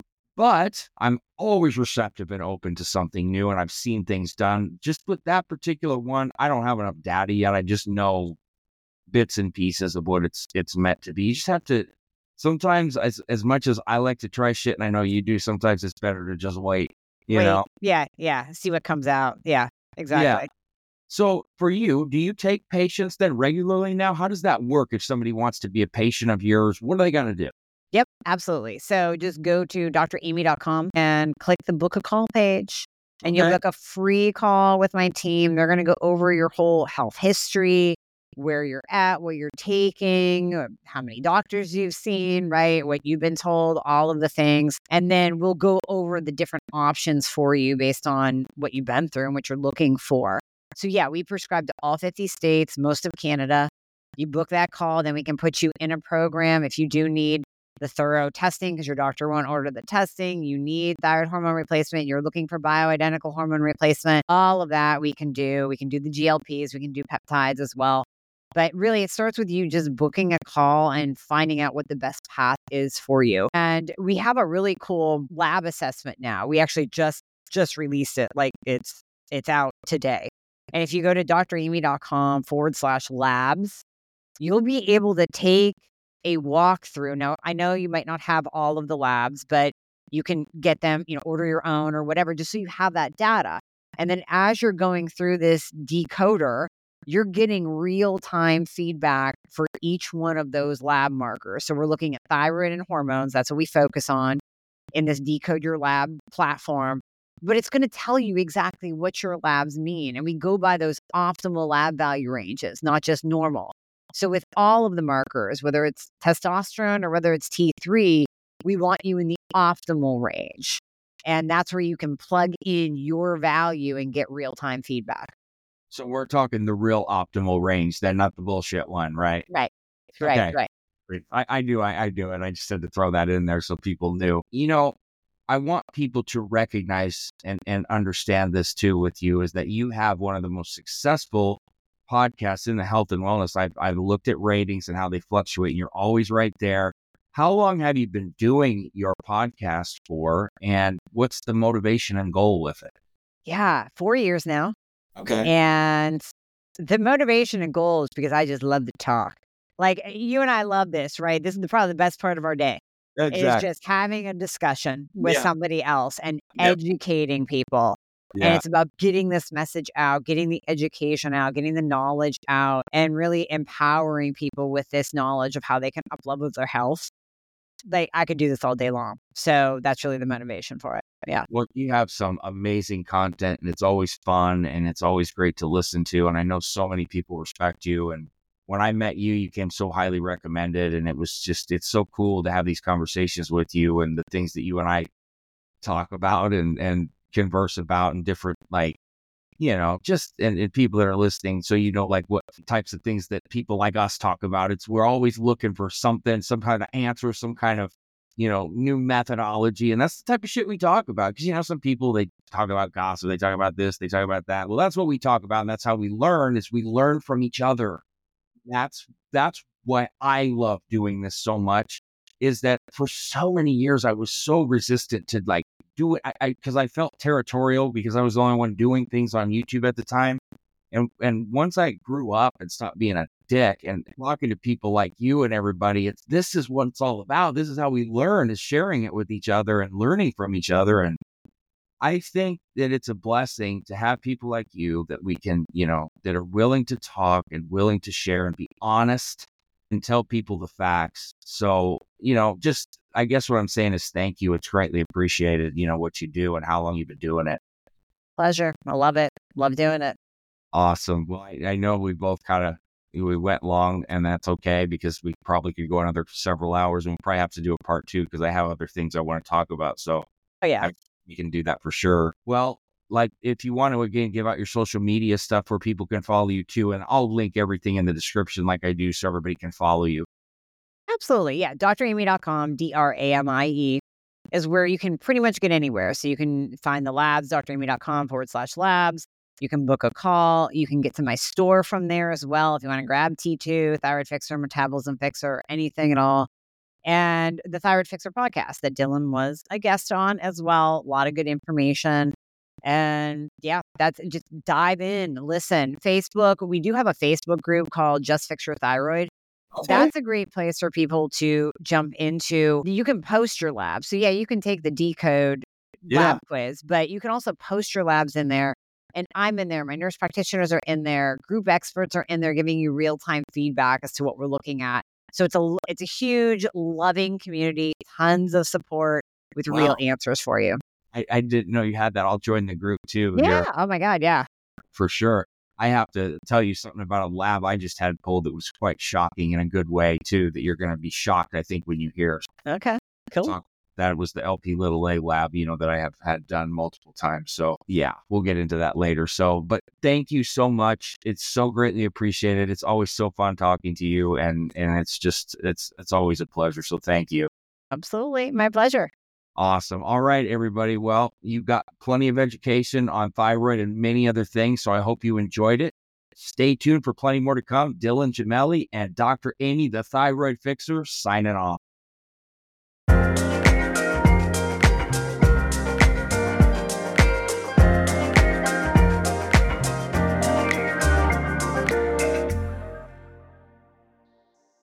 But I'm always receptive and open to something new, and I've seen things done. Just with that particular one, I don't have enough data yet. I just know bits and pieces of what it's it's meant to be. You just have to, sometimes as as much as I like to try shit, and I know you do, sometimes it's better to just wait, you wait. know? Yeah, yeah. See what comes out. Yeah, exactly. Yeah. So for you, do you take patients then regularly now? How does that work if somebody wants to be a patient of yours? What are they going to do? Yep, absolutely. So just go to D R amy dot com and click the book a call page, and okay. You'll book a free call with my team. They're going to go over your whole health history, where you're at, what you're taking, how many doctors you've seen, right? What you've been told, all of the things. And then we'll go over the different options for you based on what you've been through and what you're looking for. So yeah, we prescribe to all fifty states, most of Canada. You book that call, then we can put you in a program. If you do need the thorough testing, because your doctor won't order the testing, you need thyroid hormone replacement, you're looking for bioidentical hormone replacement, all of that we can do. We can do the G L Ps, we can do peptides as well. But really, it starts with you just booking a call and finding out what the best path is for you. And we have a really cool lab assessment now. We actually just just released it. Like it's it's out today. And if you go to dramy.com forward slash labs, you'll be able to take a walkthrough. Now, I know you might not have all of the labs, but you can get them, you know, order your own or whatever, just so you have that data. And then as you're going through this decoder, you're getting real-time feedback for each one of those lab markers. So we're looking at thyroid and hormones. That's what we focus on in this Decode Your Lab platform. But it's going to tell you exactly what your labs mean. And we go by those optimal lab value ranges, not just normal. So with all of the markers, whether it's testosterone or whether it's T three, we want you in the optimal range. And that's where you can plug in your value and get real-time feedback. So we're talking the real optimal range, then, not the bullshit one, right? Right, right, okay. right. I, I do, I, I do it. I just had to throw that in there so people knew. You know, I want people to recognize and, and understand this too with you, is that you have one of the most successful podcasts in the health and wellness. I've, I've looked at ratings and how they fluctuate, and you're always right there. How long have you been doing your podcast for, and what's the motivation and goal with it? Yeah, four years now. Okay. And the motivation and goal is because I just love to talk. Like you and I love this, right? This is the, probably the best part of our day. Exactly. Is just having a discussion with yeah. somebody else and yep. educating people. Yeah. And it's about getting this message out, getting the education out, getting the knowledge out, and really empowering people with this knowledge of how they can uplevel their health. like I could do this all day long. So that's really the motivation for it. Yeah. Well, you have some amazing content and it's always fun and it's always great to listen to. And I know so many people respect you. And when I met you, you came so highly recommended. And it was just, it's so cool to have these conversations with you and the things that you and I talk about and, and converse about and different, like, you know, just, and, and people that are listening. So, you know, like what types of things that people like us talk about. It's, we're always looking for something, some kind of answer, some kind of, you know, new methodology. And that's the type of shit we talk about. Cause you know, some people, they talk about gossip, they talk about this, they talk about that. Well, that's what we talk about. And that's how we learn is we learn from each other. That's, that's why I love doing this so much is that for so many years, I was so resistant to like do it. I, I, cause I felt territorial because I was the only one doing things on YouTube at the time. And, and once I grew up and stopped being a dick and talking to people like you and everybody, it's, this is what it's all about. This is how we learn, is sharing it with each other and learning from each other. And I think that it's a blessing to have people like you that we can, you know, that are willing to talk and willing to share and be honest and tell people the facts. So, you know, just, I guess what I'm saying is thank you. It's greatly appreciated, you know, what you do and how long you've been doing it. Pleasure. I love it. Love doing it. Awesome. Well, I, I know we both kind of, we went long and that's okay because we probably could go another several hours and we'll probably have to do a part two because I have other things I want to talk about. So oh, yeah, I, we can do that for sure. Well, like if you want to, again, give out your social media stuff where people can follow you too. And I'll link everything in the description like I do so everybody can follow you. Absolutely. Yeah. D R amy dot com, D R A M I E is where you can pretty much get anywhere. So you can find the labs, D R amy dot com forward slash labs. You can book a call. You can get to my store from there as well if you want to grab T two, Thyroid Fixer, Metabolism Fixer, anything at all. And the Thyroid Fixer podcast that Dylan was a guest on as well. A lot of good information. And yeah, that's just dive in, listen. Facebook, we do have a Facebook group called Just Fix Your Thyroid. Okay. That's a great place for people to jump into. You can post your labs. So yeah, you can take the decode Yeah. lab quiz, but you can also post your labs in there. And I'm in there. My nurse practitioners are in there. Group experts are in there giving you real-time feedback as to what we're looking at. So it's a it's a huge, loving community, tons of support with Wow. real answers for you. I, I didn't know you had that. I'll join the group too. Yeah. Here, Oh my God. Yeah. for sure. I have to tell you something about a lab I just had pulled that was quite shocking in a good way too, that you're going to be shocked, I think, when you hear. Okay. Cool. Talk. That was the L P little a lab, you know, that I have had done multiple times. So yeah, we'll get into that later. So, but thank you so much. It's so greatly appreciated. It's always so fun talking to you. And, and it's just, it's, it's always a pleasure. So thank you. Absolutely. My pleasure. Awesome. All right, everybody. Well, you've got plenty of education on thyroid and many other things. So I hope you enjoyed it. Stay tuned for plenty more to come. Dylan Gemelli and Doctor Amy, the Thyroid Fixer, signing off.